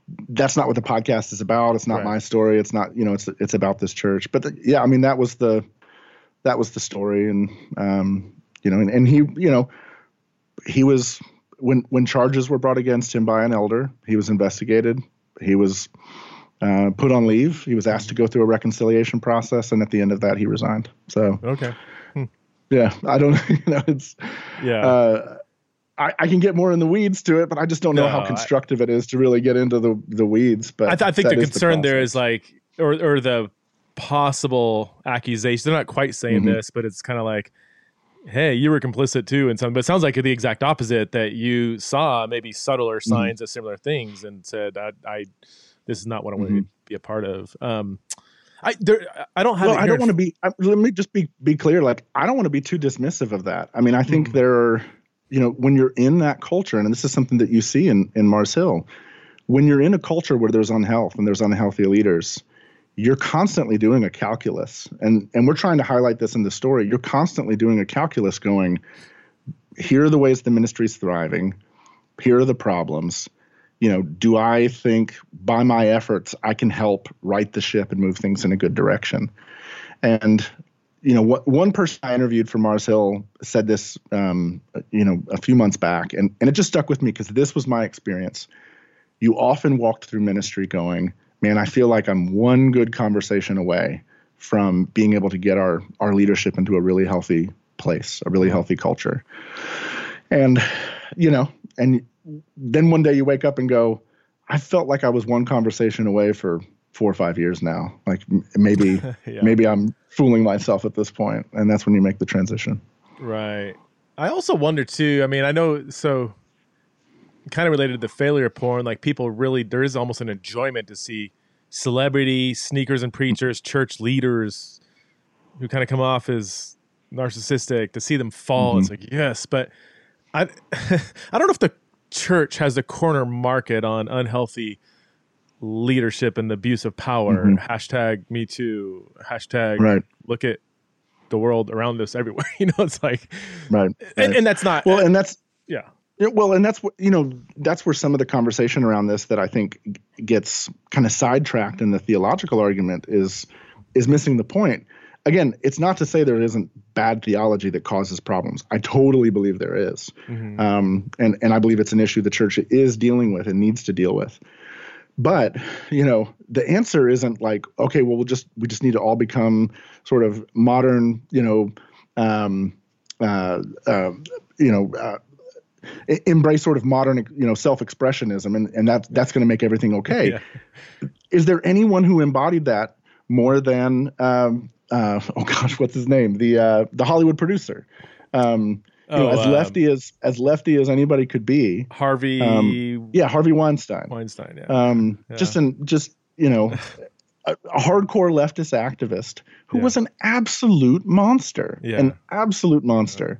that's not what the podcast is about. It's not Right. my story. It's not, you know, it's it's about this church. But the, yeah, I mean, that was the that was the story, and um, you know, and, and he, you know, he was when when charges were brought against him by an elder, he was investigated. He was uh, put on leave. He was asked to go through a reconciliation process, and at the end of that, he resigned. So Okay. yeah, I don't, you know, it's Yeah. uh, I, I can get more in the weeds to it, but I just don't know No, how I- constructive it is to really get into the the weeds. But I, th- I think that the is concern there process. is like, or or the possible accusation. They're not quite saying Mhm. this, but it's kind of like, hey, you were complicit too in something. But it sounds like the exact opposite, that you saw maybe subtler Mm-hmm. signs of similar things and said, I, I this is not what I want Mhm. to be a part of. Um, I there, I don't have. Well, it I here don't in want to be. I, let me just be be clear. Like, I don't want to be too dismissive of that. I mean, I think Mhm. there are, you know, when you're in that culture, and this is something that you see in in Mars Hill, when you're in a culture where there's unhealth and there's unhealthy leaders, you're constantly doing a calculus, and and we're trying to highlight this in the story. You're constantly doing a calculus, going, here are the ways the ministry's thriving, here are the problems. You know, do I think by my efforts I can help right the ship and move things in a good direction? And you know, what one person I interviewed for Mars Hill said this, um, you know, a few months back, and and it just stuck with me because this was my experience. You often walked through ministry going, man, I feel like I'm one good conversation away from being able to get our our leadership into a really healthy place, a really healthy culture. And, you know, and then one day you wake up and go, I felt like I was one conversation away for four or five years now. Like m- maybe, Yeah. maybe I'm fooling myself at this point. And that's when you make the transition. Right. I also wonder too. I mean, I know so kind of related to the failure porn, like people really, there is almost an enjoyment to see celebrity sneakers and preachers, church leaders who kind of come off as narcissistic, to see them fall. It's like, yes, but I, I don't know if the church has a corner market on unhealthy leadership and the abuse of power. Mhm. Hashtag me too. Hashtag Right. look at the world around us everywhere. You know, it's like, Right. and, right. and that's not, Well, and that's, yeah. Yeah, well, and that's what, you know, that's where some of the conversation around this that I think g- gets kind of sidetracked in the theological argument is is missing the point. Again, it's not to say there isn't bad theology that causes problems. I totally believe there is. Mhm. Um, and, and I believe it's an issue the church is dealing with and needs to deal with. But, you know, the answer isn't like, okay, well, we'll just we just need to all become sort of modern, you know, um, uh, uh, you know, uh, e- embrace sort of modern, you know, self-expressionism, and, and that that's going to make everything okay. Yeah. Is there anyone who embodied that more than, um, uh, oh gosh, what's his name? The uh, the Hollywood producer. Um, you know, Oh, as um, lefty as as lefty as anybody could be. Harvey Um, Yeah, Harvey Weinstein. Weinstein. Yeah. Um, Yeah. Just an just you know, a, a hardcore leftist activist who Yeah. was an absolute monster, Yeah. an absolute monster.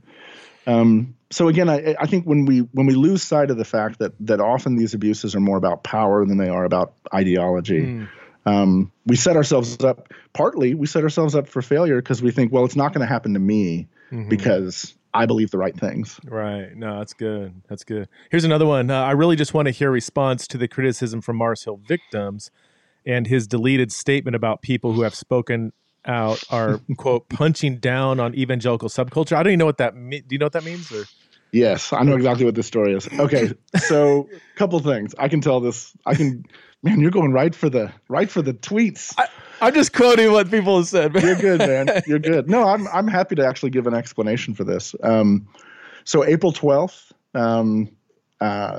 Um, so again, I, I think when we when we lose sight of the fact that that often these abuses are more about power than they are about ideology, Mm. um, we set ourselves up. Partly, we set ourselves up for failure because we think, well, it's not going to happen to me Mhm. because I believe the right things. Right. No, that's good. That's good. Here's another one. Uh, I really just want to hear a response to the criticism from Mars Hill victims and his deleted statement about people who have spoken out are, quote, punching down on evangelical subculture. I don't even know what that means. Do you know what that means? Or Yes, I know exactly what this story is. Okay, so a couple things. I can tell this. I can, man, you're going right for the right for the tweets. I, I'm just quoting what people have said. You're good, man. You're good. No, I'm I'm happy to actually give an explanation for this. Um, so April twelfth, um, uh,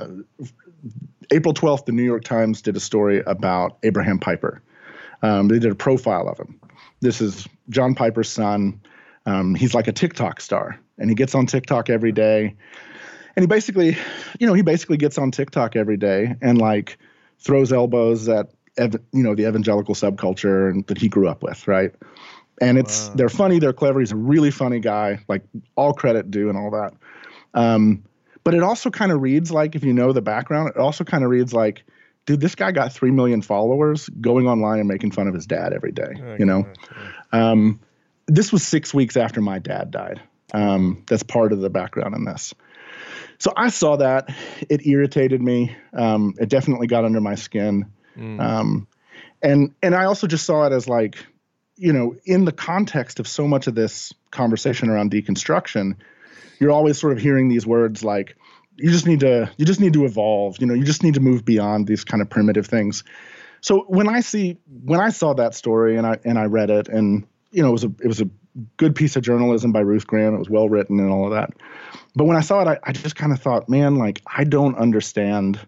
April twelfth, the New York Times did a story about Abraham Piper. Um, they did a profile of him. This is John Piper's son. Um, he's like a TikTok star, and he gets on TikTok every day. And he basically, you know, he basically gets on TikTok every day and like throws elbows at, ev- you know, the evangelical subculture and that he grew up with, right? And it's Wow. they're funny, they're clever. He's a really funny guy, like all credit due and all that. Um, but it also kind of reads like, if you know the background, it also kind of reads like, dude, this guy got three million followers going online and making fun of his dad every day, Oh, you know? gosh, yeah. Um, this was six weeks after my dad died. Um, that's part of the background in this. so I saw that. It irritated me. Um, it definitely got under my skin. Mm. Um, and and I also just saw it as like, you know, in the context of so much of this conversation around deconstruction, you're always sort of hearing these words like, you just need to, you just need to evolve. You know, you just need to move beyond these kind of primitive things. So when I see, when I saw that story and I and I read it, and you know, it was a it was a good piece of journalism by Ruth Graham. It was well written and all of that. But when I saw it, I, I just kind of thought, man, like I don't understand.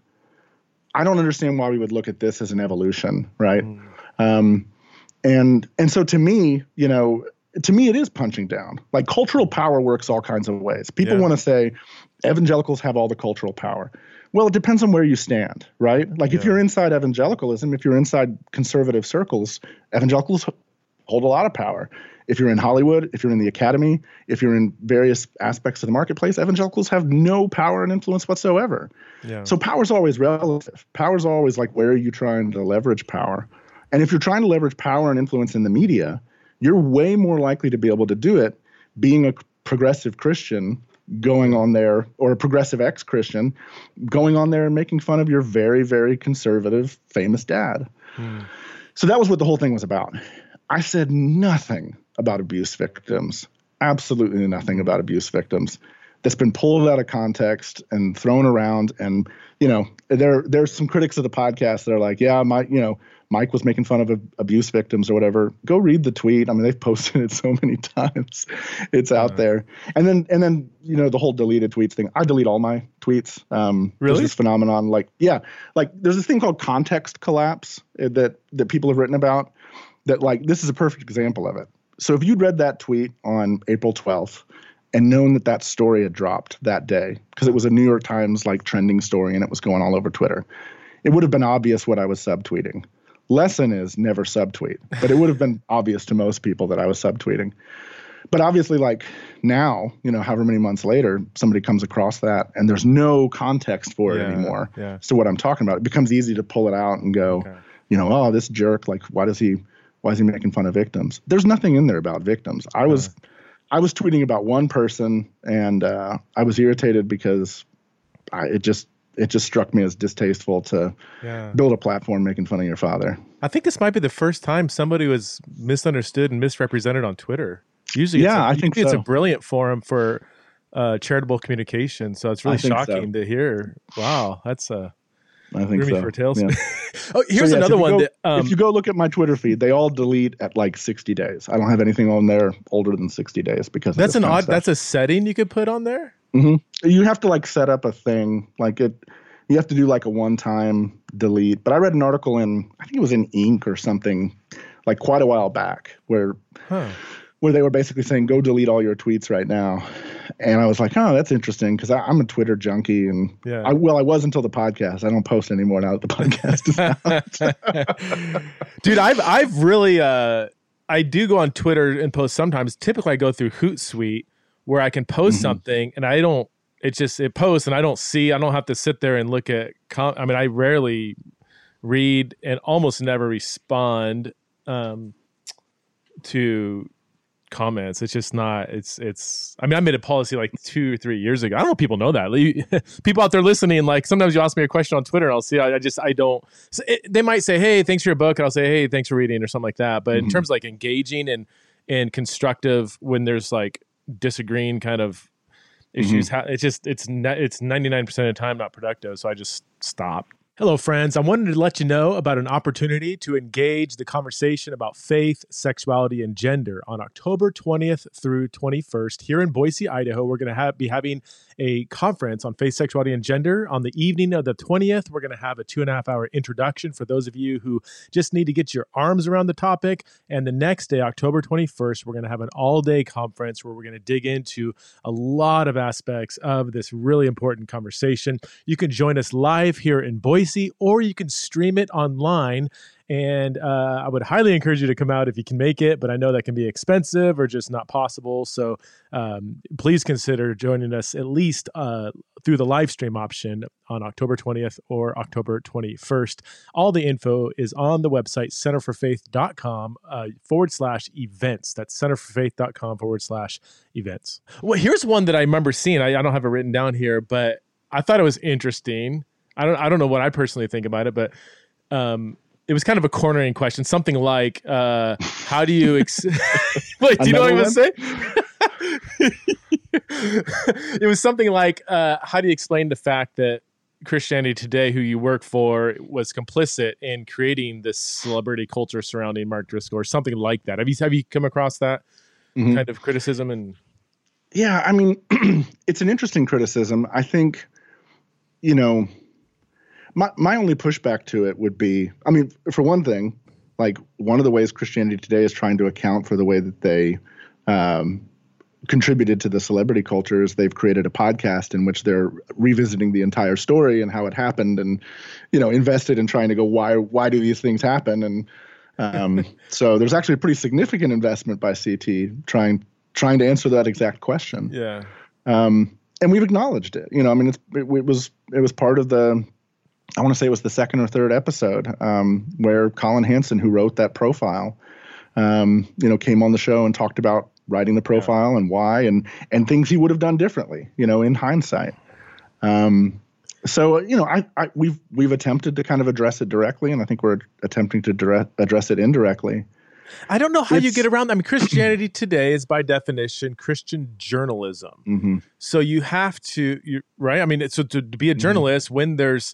I don't understand why we would look at this as an evolution, right? Mm. Um, and and so to me, you know, to me, it is punching down. Like cultural power works all kinds of ways. People yeah. want to say evangelicals have all the cultural power. Well, it depends on where you stand, right? Like yeah. if you're inside evangelicalism, if you're inside conservative circles, evangelicals hold a lot of power. If you're in Hollywood, if you're in the academy, if you're in various aspects of the marketplace, evangelicals have no power and influence whatsoever. Yeah. So power's always relative. Power's always like, where are you trying to leverage power? And if you're trying to leverage power and influence in the media, you're way more likely to be able to do it being a progressive Christian going on there, or a progressive ex-Christian going on there and making fun of your very, very conservative, famous dad. Hmm. So that was what the whole thing was about. I said nothing about abuse victims, absolutely nothing about abuse victims. That's been pulled out of context and thrown around. And, you know, there there's some critics of the podcast that are like, yeah, Mike, you know, Mike was making fun of a, abuse victims or whatever. Go read the tweet. I mean, they've posted it so many times. It's out uh, there. And then, and then, you know, the whole deleted tweets thing. I delete all my tweets. Um, really? There's this phenomenon, like, yeah, like there's this thing called context collapse that that people have written about. That, like, this is a perfect example of it. So if you'd read that tweet on April twelfth and known that that story had dropped that day, because it was a New York Times like trending story and it was going all over Twitter, it would have been obvious what I was subtweeting. Lesson is never subtweet, but it would have been obvious to most people that I was subtweeting. But obviously, like now, you know, however many months later, somebody comes across that and there's no context for it yeah, anymore. Yeah. So what I'm talking about, it becomes easy to pull it out and go, okay. you know, oh, this jerk, like, why does he, why is he making fun of victims? There's nothing in there about victims. I was, uh, I was tweeting about one person, and uh, I was irritated because I, it just, it just struck me as distasteful to yeah. build a platform making fun of your father. I think this might be the first time somebody was misunderstood and misrepresented on Twitter. Usually, yeah, it's a, I think it's so. a brilliant forum for uh, charitable communication. So it's really shocking so. to hear. Wow, that's a. I think so. For tails. Yeah. oh, here's so, yes, another one. Go, that, um, if you go look at my Twitter feed, they all delete at like sixty days. I don't have anything on there older than sixty days because that's of an odd. That's a setting you could put on there. Mm-hmm. You have to like set up a thing like it. You have to do like a one-time delete. But I read an article in, I think it was in Inc or something, like quite a while back, where huh. where they were basically saying, go delete all your tweets right now. And I was like, oh, that's interesting, because I'm a Twitter junkie. And yeah. I, well, I was until the podcast. I don't post anymore now that the podcast is out. Dude, I've I've really, uh, I do go on Twitter and post sometimes. Typically, I go through Hootsuite where I can post mm-hmm. something and I don't, it just, it posts and I don't see, I don't have to sit there and look at, com- I mean, I rarely read and almost never respond um, to comments. It's just not, it's, it's, I mean, I made a policy like two or three years ago. I don't know if people know that. People out there listening, like sometimes you ask me a question on Twitter and I'll see, I, I just, I don't, so it, they might say, hey, thanks for your book. And I'll say, hey, thanks for reading or something like that. But mm-hmm. in terms of like engaging and, and constructive when there's like disagreeing kind of issues, mm-hmm. it's just, it's, it's ninety-nine percent of the time not productive. So I just stopped. Hello, friends. I wanted to let you know about an opportunity to engage the conversation about faith, sexuality, and gender on October twentieth through twenty-first here in Boise, Idaho. We're going to have, be having a conference on faith, sexuality, and gender. On the evening of the twentieth, we're going to have a two and a half hour introduction for those of you who just need to get your arms around the topic. And the next day, October twenty-first, we're going to have an all-day conference where we're going to dig into a lot of aspects of this really important conversation. You can join us live here in Boise, or you can stream it online And uh, I would highly encourage you to come out if you can make it, but I know that can be expensive or just not possible. So um, please consider joining us at least uh, through the live stream option on October twentieth or October twenty-first. All the info is on the website, centerforfaith.com uh, forward slash events. That's centerforfaith.com forward slash events. Well, here's one that I remember seeing. I, I don't have it written down here, but I thought it was interesting. I don't I don't know what I personally think about it, but um, it was kind of a cornering question, something like, uh, "How do you?" Ex- Wait, do you know what I'm going to say? It was something like, uh, "How do you explain the fact that Christianity Today, who you work for, was complicit in creating this celebrity culture surrounding Mark Driscoll," or something like that? Have you have you come across that mm-hmm. kind of criticism? And yeah, I mean, it's an interesting criticism. I think, you know. My my only pushback to it would be, I mean, for one thing, like one of the ways Christianity Today is trying to account for the way that they um, contributed to the celebrity culture is they've created a podcast in which they're revisiting the entire story and how it happened, and you know, invested in trying to go, why why do these things happen? And um, so there's actually a pretty significant investment by C T trying trying to answer that exact question. Yeah. Um, and we've acknowledged it. You know, I mean, it's, it, it was it was part of the. I want to say it was the second or third episode um, where Colin Hansen, who wrote that profile, um, you know, came on the show and talked about writing the profile yeah. and why and and things he would have done differently, you know, in hindsight. Um, so, you know, I, I we've we've attempted to kind of address it directly, and I think we're attempting to dire- address it indirectly. I don't know how it's, you get around that. I mean, Christianity Today is by definition Christian journalism. Mm-hmm. So you have to, you right? I mean, so to, to be a journalist, mm-hmm. when there's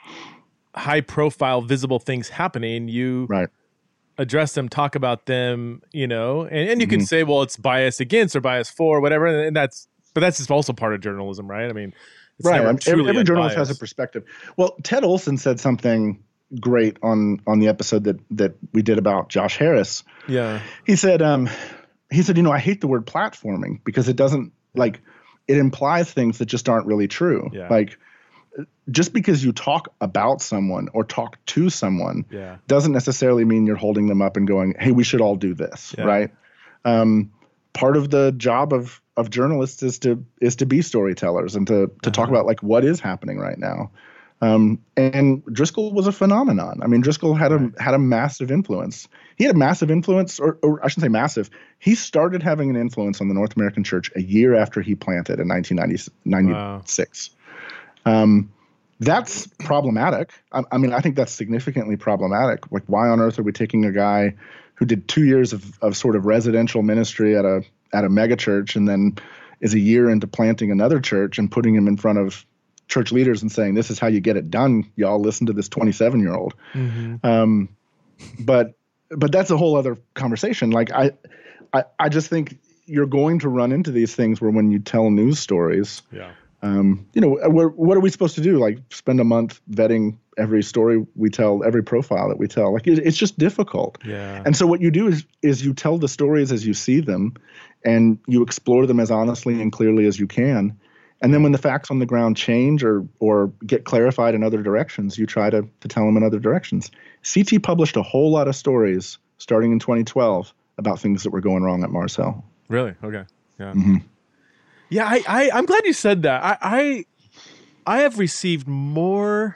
high profile visible things happening, you right. address them, talk about them, you know, and, and you mm-hmm. can say, well, it's bias against or bias for, whatever. And that's, but that's just also part of journalism, right? I mean, it's right. never Every, every journalist bias. has a perspective. Well, Ted Olson said something great on, on the episode that, that we did about Josh Harris. Yeah. He said, um, he said, you know, I hate the word platforming because it doesn't like, it implies things that just aren't really true. Yeah. Like, just because you talk about someone or talk to someone yeah. doesn't necessarily mean you're holding them up and going, hey, we should all do this, yeah. right? Um, part of the job of of journalists is to is to be storytellers and to to uh-huh. talk about like what is happening right now. Um, and Driscoll was a phenomenon. I mean, Driscoll had a had a massive influence. He had a massive influence, or, or I shouldn't say massive. He started having an influence on the North American church a year after he planted in nineteen ninety-six. Wow. Um, that's problematic. I, I mean, I think that's significantly problematic. Like, why on earth are we taking a guy who did two years of, of sort of residential ministry at a at a mega church and then is a year into planting another church and putting him in front of church leaders and saying, this is how you get it done. Y'all listen to this twenty-seven year old. Mm-hmm. Um, but, but that's a whole other conversation. Like I, I, I just think you're going to run into these things where when you tell news stories, yeah. Um, you know, what are we supposed to do? Like spend a month vetting every story we tell, every profile that we tell. Like it, it's just difficult. Yeah. And so what you do is is you tell the stories as you see them, and you explore them as honestly and clearly as you can. And then when the facts on the ground change or or get clarified in other directions, you try to to tell them in other directions. C T published a whole lot of stories starting in twenty twelve about things that were going wrong at Mars Hill. Really? Okay. Yeah. Mm-hmm. Yeah, I, I, I'm glad you said that. I, I I have received more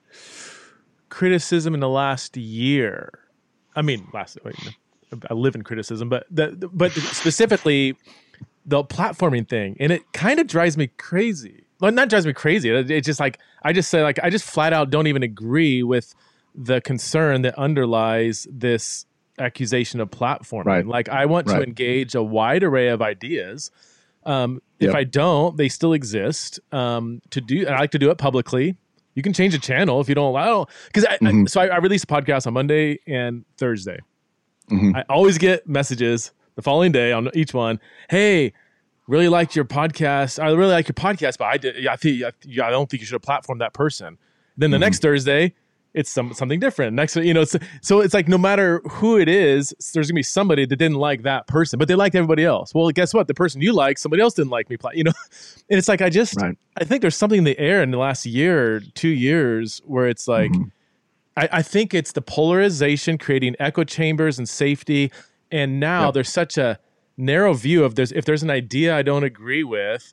criticism in the last year. I mean, last wait, I live in criticism, but the, but specifically the platforming thing, and it kind of drives me crazy. Well, not drives me crazy. It, it's just like I just say like I just flat out don't even agree with the concern that underlies this accusation of platforming. Right. Like I want right. to engage a wide array of ideas. Um, if yep. I don't, they still exist. Um, to do, I like to do it publicly. You can change a channel if you don't allow. Because mm-hmm. so I, I release a podcast on Monday and Thursday. Mm-hmm. I always get messages the following day on each one. Hey, really liked your podcast. I really like your podcast, but I did. I think I don't think you should have platformed that person. Then the mm-hmm. next Thursday, it's some something different. Next, you know, it's, so it's like no matter who it is, there's gonna be somebody that didn't like that person, but they liked everybody else. Well, guess what? The person you like, somebody else didn't like me. You know, and it's like I just, right. I think there's something in the air in the last year, or two years, where it's like, mm-hmm. I, I think it's the polarization creating echo chambers and safety. And now yep. there's such a narrow view of there's if there's an idea I don't agree with,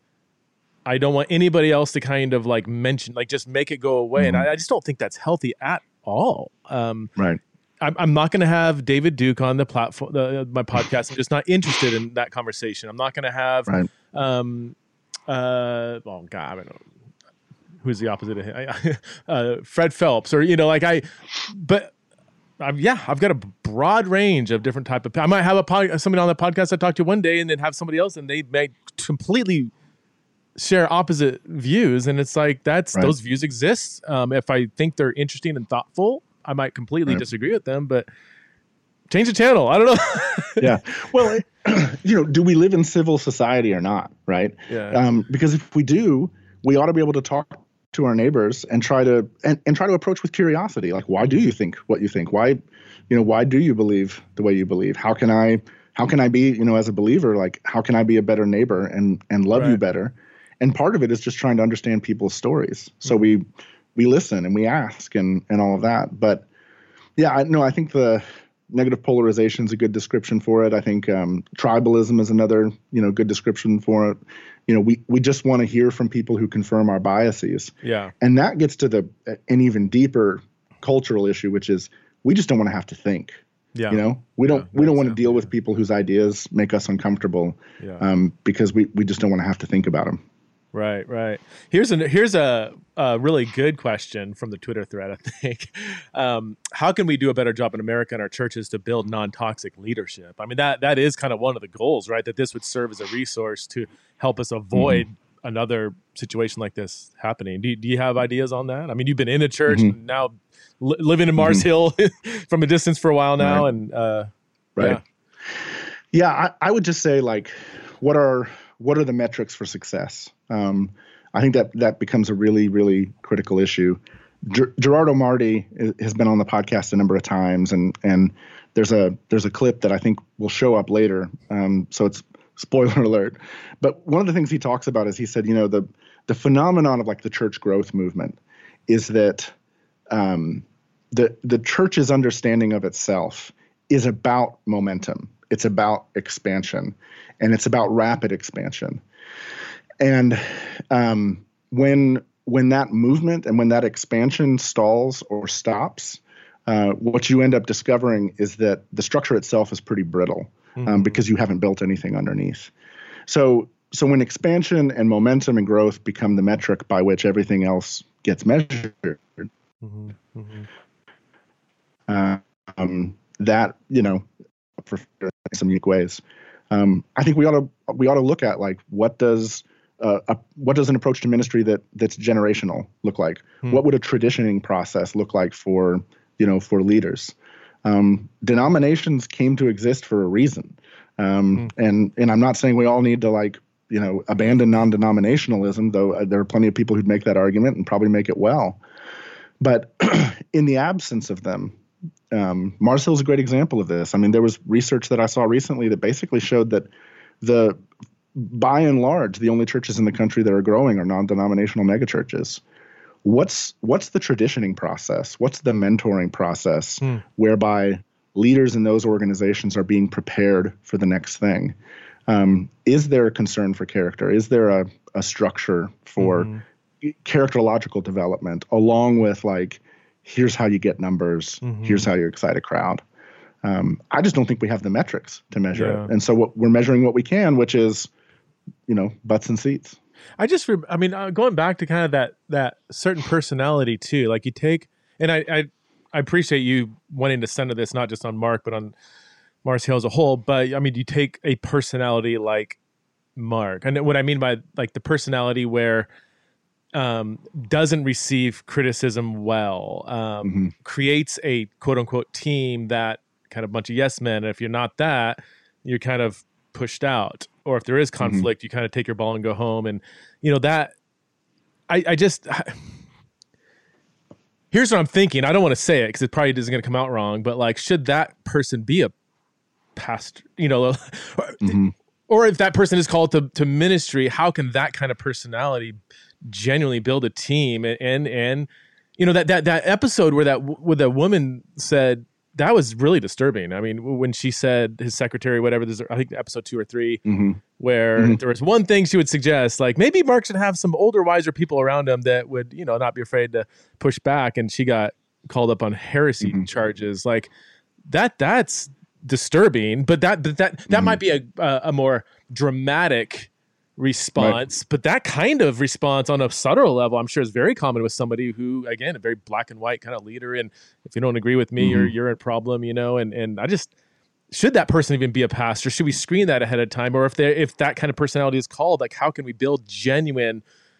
I don't want anybody else to kind of like mention, like just make it go away. Mm-hmm. And I, I just don't think that's healthy at all. Um, right. I'm, I'm not going to have David Duke on the platform, the, my podcast. I'm just not interested in that conversation. I'm not going to have, right. um, uh, oh God, I don't know. Who's the opposite of him? uh, Fred Phelps, or, you know, like I, but I've, yeah, I've got a broad range of different type of, I might have a pod, somebody on the podcast I talked to one day and then have somebody else and they may completely share opposite views. And it's like, that's, right. those views exist. Um, if I think they're interesting and thoughtful, I might completely right. disagree with them, but change the channel. I don't know. yeah. Well, you know, do we live in civil society or not? Right. Yeah. Um, because if we do, we ought to be able to talk to our neighbors and try to and, and try to approach with curiosity. Like, why do you think what you think? Why, you know, why do you believe the way you believe? How can I, how can I be, you know, as a believer, like, how can I be a better neighbor and, and love right. you better? And part of it is just trying to understand people's stories. So mm-hmm. we, we listen and we ask and, and all of that. But yeah, I no, I think the negative polarization is a good description for it. I think um, tribalism is another, you know, good description for it. You know, we, we just want to hear from people who confirm our biases. Yeah. And that gets to the an even deeper cultural issue, which is we just don't want to have to think. Yeah. You know, we don't yeah, we don't want to deal yeah. with people whose ideas make us uncomfortable yeah. um, because we, we just don't want to have to think about them. Right, right. Here's a here's a, a really good question from the Twitter thread, I think. Um, how can we do a better job in America and our churches to build non-toxic leadership? I mean, that that is kind of one of the goals, right? That this would serve as a resource to help us avoid mm-hmm. another situation like this happening. Do, do you have ideas on that? I mean, you've been in a church mm-hmm. and now li- living in Mars mm-hmm. Hill from a distance for a while now. Right. And uh, right. Yeah, yeah I, I would just say, like, what are what are the metrics for success? Um, I think that that becomes a really, really critical issue. Ger- Gerardo Marti has been on the podcast a number of times, and and there's a there's a clip that I think will show up later. Um, so it's spoiler alert. But one of the things he talks about is he said, you know, the the phenomenon of like the church growth movement is that um, the the church's understanding of itself is about momentum. It's about expansion, and it's about rapid expansion. And um, when when that movement and when that expansion stalls or stops, uh, what you end up discovering is that the structure itself is pretty brittle mm-hmm. um, because you haven't built anything underneath. So so when expansion and momentum and growth become the metric by which everything else gets measured, mm-hmm. Mm-hmm. Uh, um, that, you know, for some unique ways, um, I think we ought to we ought to look at, like, what does Uh, a, what does an approach to ministry that that's generational look like? Hmm. What would a traditioning process look like for, you know, for leaders? Um, denominations came to exist for a reason. Um, hmm. And and I'm not saying we all need to, like, you know, abandon non-denominationalism, though uh, there are plenty of people who'd make that argument and probably make it well. But in the absence of them, um, Mars Hill is a great example of this. I mean, there was research that I saw recently that basically showed that the by and large, the only churches in the country that are growing are non-denominational megachurches. What's what's the traditioning process? What's the mentoring process hmm. whereby leaders in those organizations are being prepared for the next thing? Um, is there a concern for character? Is there a, a structure for mm-hmm. characterological development, along with, like, here's how you get numbers, mm-hmm. here's how you excite a crowd? Um, I just don't think we have the metrics to measure yeah. it. And so what we're measuring what we can, which is, you know, butts and seats. I just, I mean, uh, going back to kind of that, that certain personality too, like you take, and I, I, I appreciate you wanting to center this, not just on Mark, but on Mars Hill as a whole. But I mean, you take a personality like Mark, and what I mean by, like, the personality where, um, doesn't receive criticism well, um, mm-hmm. creates a quote unquote team that kind of bunch of yes men. And if you're not that, you're kind of pushed out. Or if there is conflict, mm-hmm. you kind of take your ball and go home. And, you know, that I, I just, I, here's what I'm thinking. I don't want to say it because it probably isn't going to come out wrong, but, like, should that person be a pastor, you know, mm-hmm. or if that person is called to, to ministry, how can that kind of personality genuinely build a team and, and, and you know, that, that, that episode where that, where the woman said, that was really disturbing. I mean, when she said his secretary, whatever, this, I think episode two or three, mm-hmm. where mm-hmm. there was one thing she would suggest, like maybe Mark should have some older, wiser people around him that would, you know, not be afraid to push back. And she got called up on heresy mm-hmm. charges. Like that, that's disturbing, but that, but that, that mm-hmm. might be a, a, a more dramatic response, right. But that kind of response on a subtle level, I'm sure is very common with somebody who, again, a very black and white kind of leader. And if you don't agree with me, mm-hmm. you're, you're a problem, you know, and, and I just, should that person even be a pastor? Should we screen that ahead of time? Or if they if that kind of personality is called, like, how can we build genuine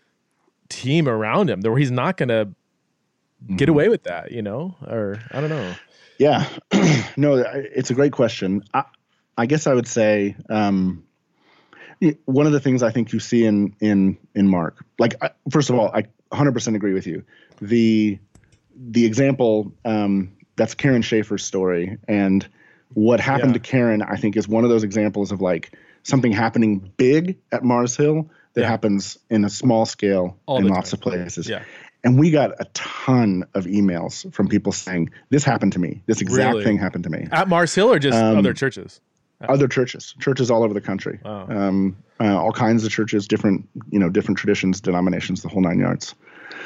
team around him where he's not going to mm-hmm. get away with that, you know, or I don't know. Yeah, no, it's a great question. I, I guess I would say, um, one of the things I think you see in in in Mark, like I, first of all, I one hundred percent agree with you. The the example um, that's Karen Schaefer's story, and what happened yeah. to Karen, I think, is one of those examples of like something happening big at Mars Hill that yeah. happens in a small scale all in lots time. of places. Yeah. And we got a ton of emails from people saying, "This happened to me. This exact really? thing happened to me." At Mars Hill or just um, other churches? Other churches, churches all over the country, wow. um, uh, all kinds of churches, different, you know, different traditions, denominations, the whole nine yards.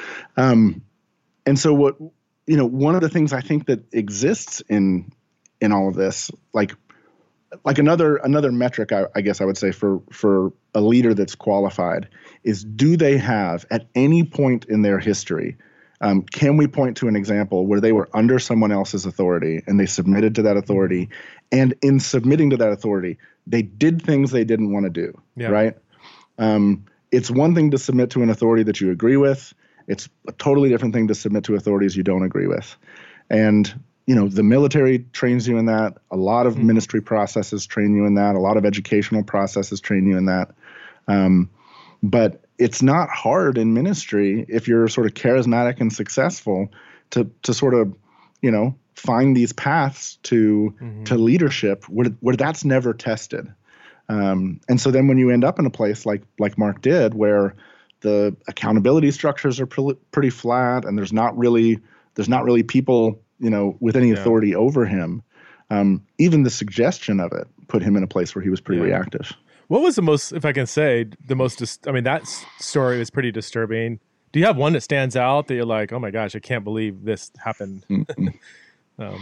Um, and so what, you know, one of the things I think that exists in, in all of this, like, like another, another metric, I, I guess I would say for, for a leader that's qualified is, do they have at any point in their history, Um, can we point to an example where they were under someone else's authority and they submitted to that authority, and in submitting to that authority, they did things they didn't want to do, yeah. right? Um, it's one thing to submit to an authority that you agree with. It's a totally different thing to submit to authorities you don't agree with. And, you know, the military trains you in that. A lot of mm-hmm. ministry processes train you in that. A lot of educational processes train you in that. Um, but it's not hard in ministry if you're sort of charismatic and successful to to sort of, you know, find these paths to mm-hmm. to leadership where where that's never tested. Um, and so then when you end up in a place like like Mark did, where the accountability structures are pre- pretty flat and there's not really there's not really people, you know, with any yeah. authority over him, um, even the suggestion of it put him in a place where he was pretty yeah. reactive. What was the most, if I can say, the most, dis- I mean, that s- story was pretty disturbing. Do you have one that stands out that you're like, oh my gosh, I can't believe this happened? um,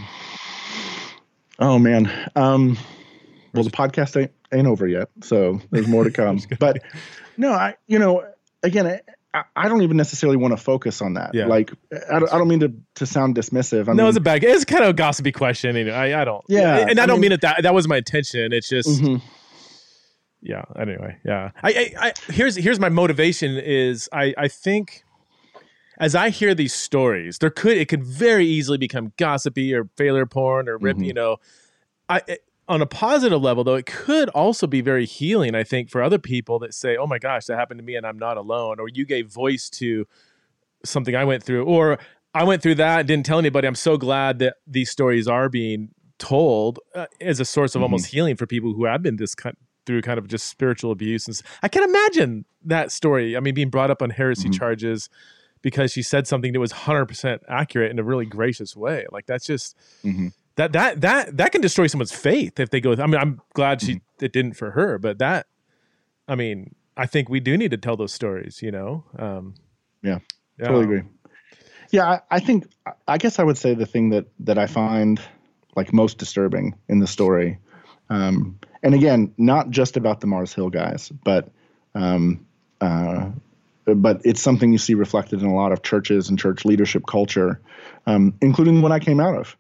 oh, man. Um, well, the podcast ain't, ain't over yet, so there's more to come. But no, I, you know, again, I, I don't even necessarily want to focus on that. Yeah. Like, I don't, I don't mean to, to sound dismissive. I no, mean, it's a bad, it's kind of a gossipy question. You know, I, I don't, yeah. And I, I don't mean, mean it that, that was my intention. It's just, mm-hmm. yeah. Anyway, yeah. I, I, I, here's here's my motivation is I, I think as I hear these stories, there could it could very easily become gossipy or failure porn or rip. Mm-hmm. You know, I it, on a positive level though, it could also be very healing. I think for other people that say, "Oh my gosh, that happened to me, and I'm not alone," or you gave voice to something I went through, or I went through that, didn't tell anybody. I'm so glad that these stories are being told uh, as a source of mm-hmm. almost healing for people who have been this kind. Through kind of just spiritual abuse. And I can imagine that story. I mean, being brought up on heresy mm-hmm. charges because she said something that was one hundred percent accurate in a really gracious way. Like that's just, mm-hmm. that, that, that, that can destroy someone's faith if they go, I mean, I'm glad she, mm-hmm. it didn't for her, but that, I mean, I think we do need to tell those stories, you know? Um, yeah, yeah, totally agree. Yeah. I, I think, I guess I would say the thing that, that I find like most disturbing in the story, um, and again, not just about the Mars Hill guys, but um, uh, but it's something you see reflected in a lot of churches and church leadership culture, um, including when I came out of,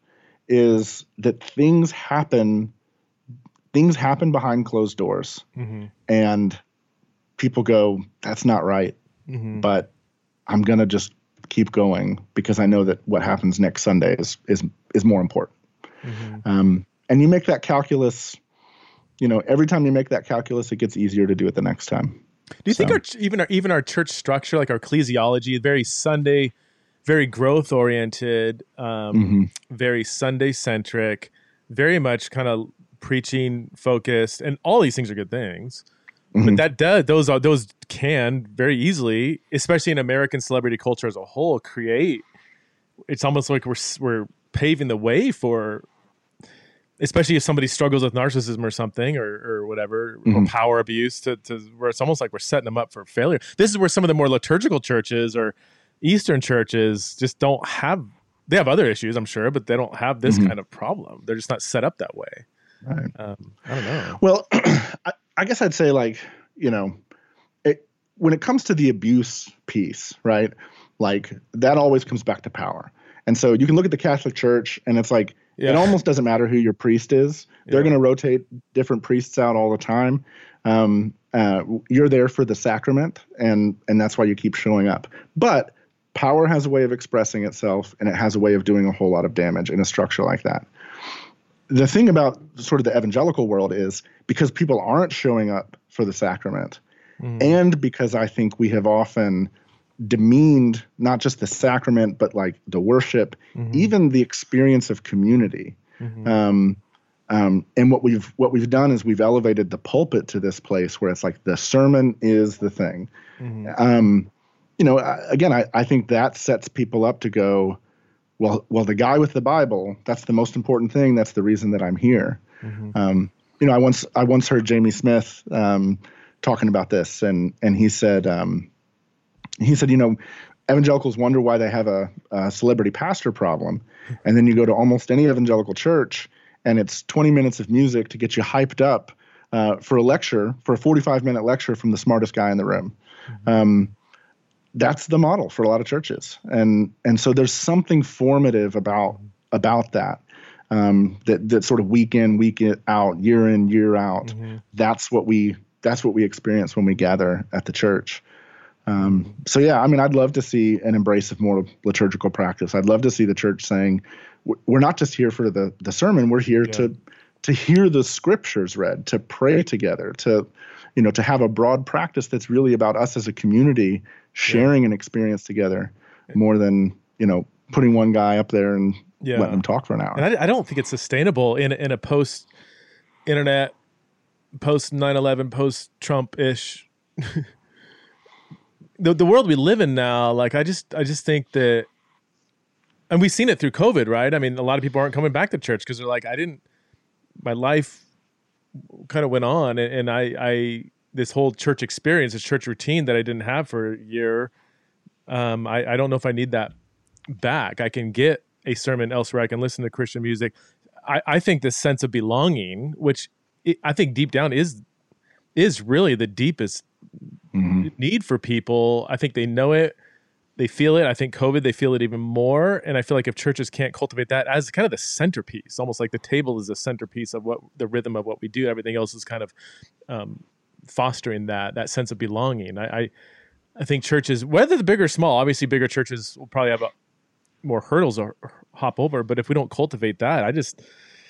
is that things happen, things happen behind closed doors, mm-hmm. and people go, "That's not right," mm-hmm. but I'm gonna just keep going because I know that what happens next Sunday is is is more important. Mm-hmm. Um, and you make that calculus. You know, every time you make that calculus, it gets easier to do it the next time. Do you so. think our even our even our church structure, like our ecclesiology, very Sunday, very growth oriented, um, mm-hmm. very Sunday centric, very much kind of preaching focused, and all these things are good things. Mm-hmm. But that does those are those can very easily, especially in American celebrity culture as a whole, create it's almost like we're we're paving the way for, especially if somebody struggles with narcissism or something, or, or whatever, mm-hmm. or power abuse, to, to where it's almost like we're setting them up for failure. This is where some of the more liturgical churches or Eastern churches just don't have, they have other issues, I'm sure, but they don't have this mm-hmm. kind of problem. They're just not set up that way. Right. Um, I don't know. Well, I, I guess I'd say, like, you know, it, when it comes to the abuse piece, right, like that always comes back to power. And so you can look at the Catholic Church and it's like, yeah. it almost doesn't matter who your priest is. They're yeah. going to rotate different priests out all the time. Um, uh, you're there for the sacrament, and and that's why you keep showing up. But power has a way of expressing itself, and it has a way of doing a whole lot of damage in a structure like that. The thing about sort of the evangelical world is, because people aren't showing up for the sacrament, mm. and because I think we have often demeaned not just the sacrament, but like the worship, mm-hmm. even the experience of community. Mm-hmm. Um, um, and what we've what we've done is we've elevated the pulpit to this place where it's like the sermon is the thing. Mm-hmm. Um, you know, again, I, I think that sets people up to go, well, well, the guy with the Bible, that's the most important thing. That's the reason that I'm here. Mm-hmm. Um, you know, I once I once heard Jamie Smith um, talking about this, and and he said. Um, He said, you know, evangelicals wonder why they have a, a celebrity pastor problem. And then you go to almost any evangelical church, and it's twenty minutes of music to get you hyped up uh, for a lecture, for a forty-five minute lecture from the smartest guy in the room. Mm-hmm. Um, that's the model for a lot of churches. And and so there's something formative about about that, um, that that sort of week in, week out, year in, year out. Mm-hmm. That's what we that's what we experience when we gather at the church. Um, so, yeah, I mean, I'd love to see an embrace of more liturgical practice. I'd love to see the church saying, we're not just here for the, the sermon. We're here yeah. to to hear the scriptures read, to pray together, to, you know, to have a broad practice that's really about us as a community sharing yeah. an experience together more than, you know, putting one guy up there and yeah. letting him talk for an hour. And I, I don't think it's sustainable in, in a post-internet, post nine eleven, post-Trump-ish The the world we live in now, like I just I just think that, and we've seen it through COVID, right? I mean, a lot of people aren't coming back to church because they're like, I didn't, my life kind of went on, and, and I I this whole church experience, this church routine that I didn't have for a year, um, I I don't know if I need that back. I can get a sermon elsewhere. I can listen to Christian music. I I think this sense of belonging, which it, I think deep down is is really the deepest. Mm-hmm. need for people. I think they know it. They feel it. I think COVID, they feel it even more. And I feel like if churches can't cultivate that as kind of the centerpiece, almost like the table is the centerpiece of what the rhythm of what we do, everything else is kind of um, fostering that, that sense of belonging. I, I, I think churches, whether the big or small, obviously bigger churches will probably have a, more hurdles or hop over. But if we don't cultivate that, I just,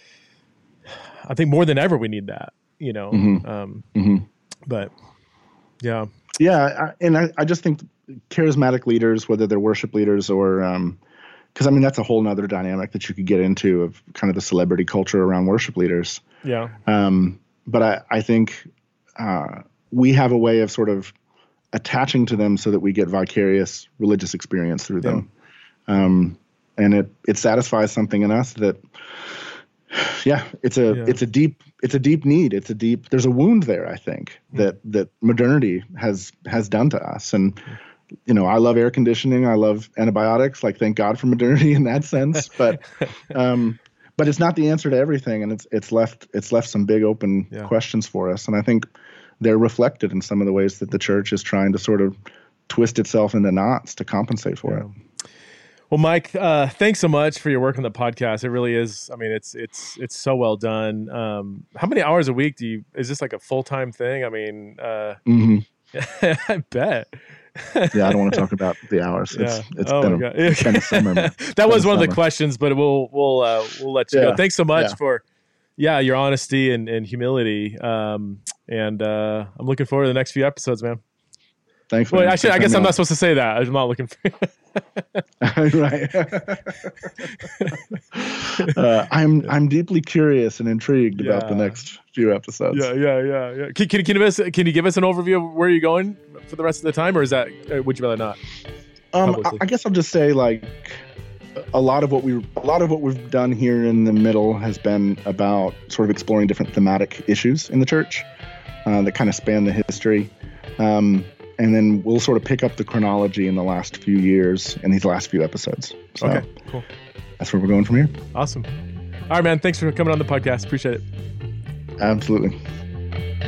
I think more than ever we need that, you know? Mm-hmm. Um, mm-hmm. But yeah. Yeah. I, and I, I just think charismatic leaders, whether they're worship leaders or, um, cause I mean, that's a whole nother dynamic that you could get into of kind of the celebrity culture around worship leaders. Yeah. Um, but I, I think, uh, we have a way of sort of attaching to them so that we get vicarious religious experience through them. Yeah. Um, and it, it satisfies something in us that, yeah, it's a, yeah. it's a deep, it's a deep need. It's a deep, there's a wound there, I think, mm. that, that modernity has, has done to us. And, you know, I love air conditioning. I love antibiotics. Like, thank God for modernity in that sense. But, um, but it's not the answer to everything. And it's, it's left, it's left some big open yeah. questions for us. And I think they're reflected in some of the ways that the church is trying to sort of twist itself into knots to compensate for yeah. it. Well, Mike, uh, thanks so much for your work on the podcast. It really is. I mean, it's it's it's so well done. Um, how many hours a week do you? Is this like a full time thing? I mean, uh, mm-hmm. I bet. Yeah, I don't want to talk about the hours. It's, yeah. it's oh been, a, it's been a summer. That was one summer. of the questions, but we'll we'll uh, we'll let you yeah. go. Thanks so much yeah. for yeah your honesty and, and humility. Um, and uh, I'm looking forward to the next few episodes, man. Thanks. Well, I, should, I guess I'm not supposed to say that. I'm not looking for. Right. uh, I'm I'm deeply curious and intrigued yeah. about the next few episodes. Yeah, yeah, yeah, yeah. Can, can, can, you give us, can you give us an overview of where you're going for the rest of the time, or is that uh, would you rather not? Um, I, I guess I'll just say, like, a lot of what we a lot of what we've done here in the middle has been about sort of exploring different thematic issues in the church uh, that kind of span the history. Um, and then we'll sort of pick up the chronology in the last few years in these last few episodes. So okay, cool. That's where we're going from here. Awesome. All right, man. Thanks for coming on the podcast. Appreciate it. Absolutely.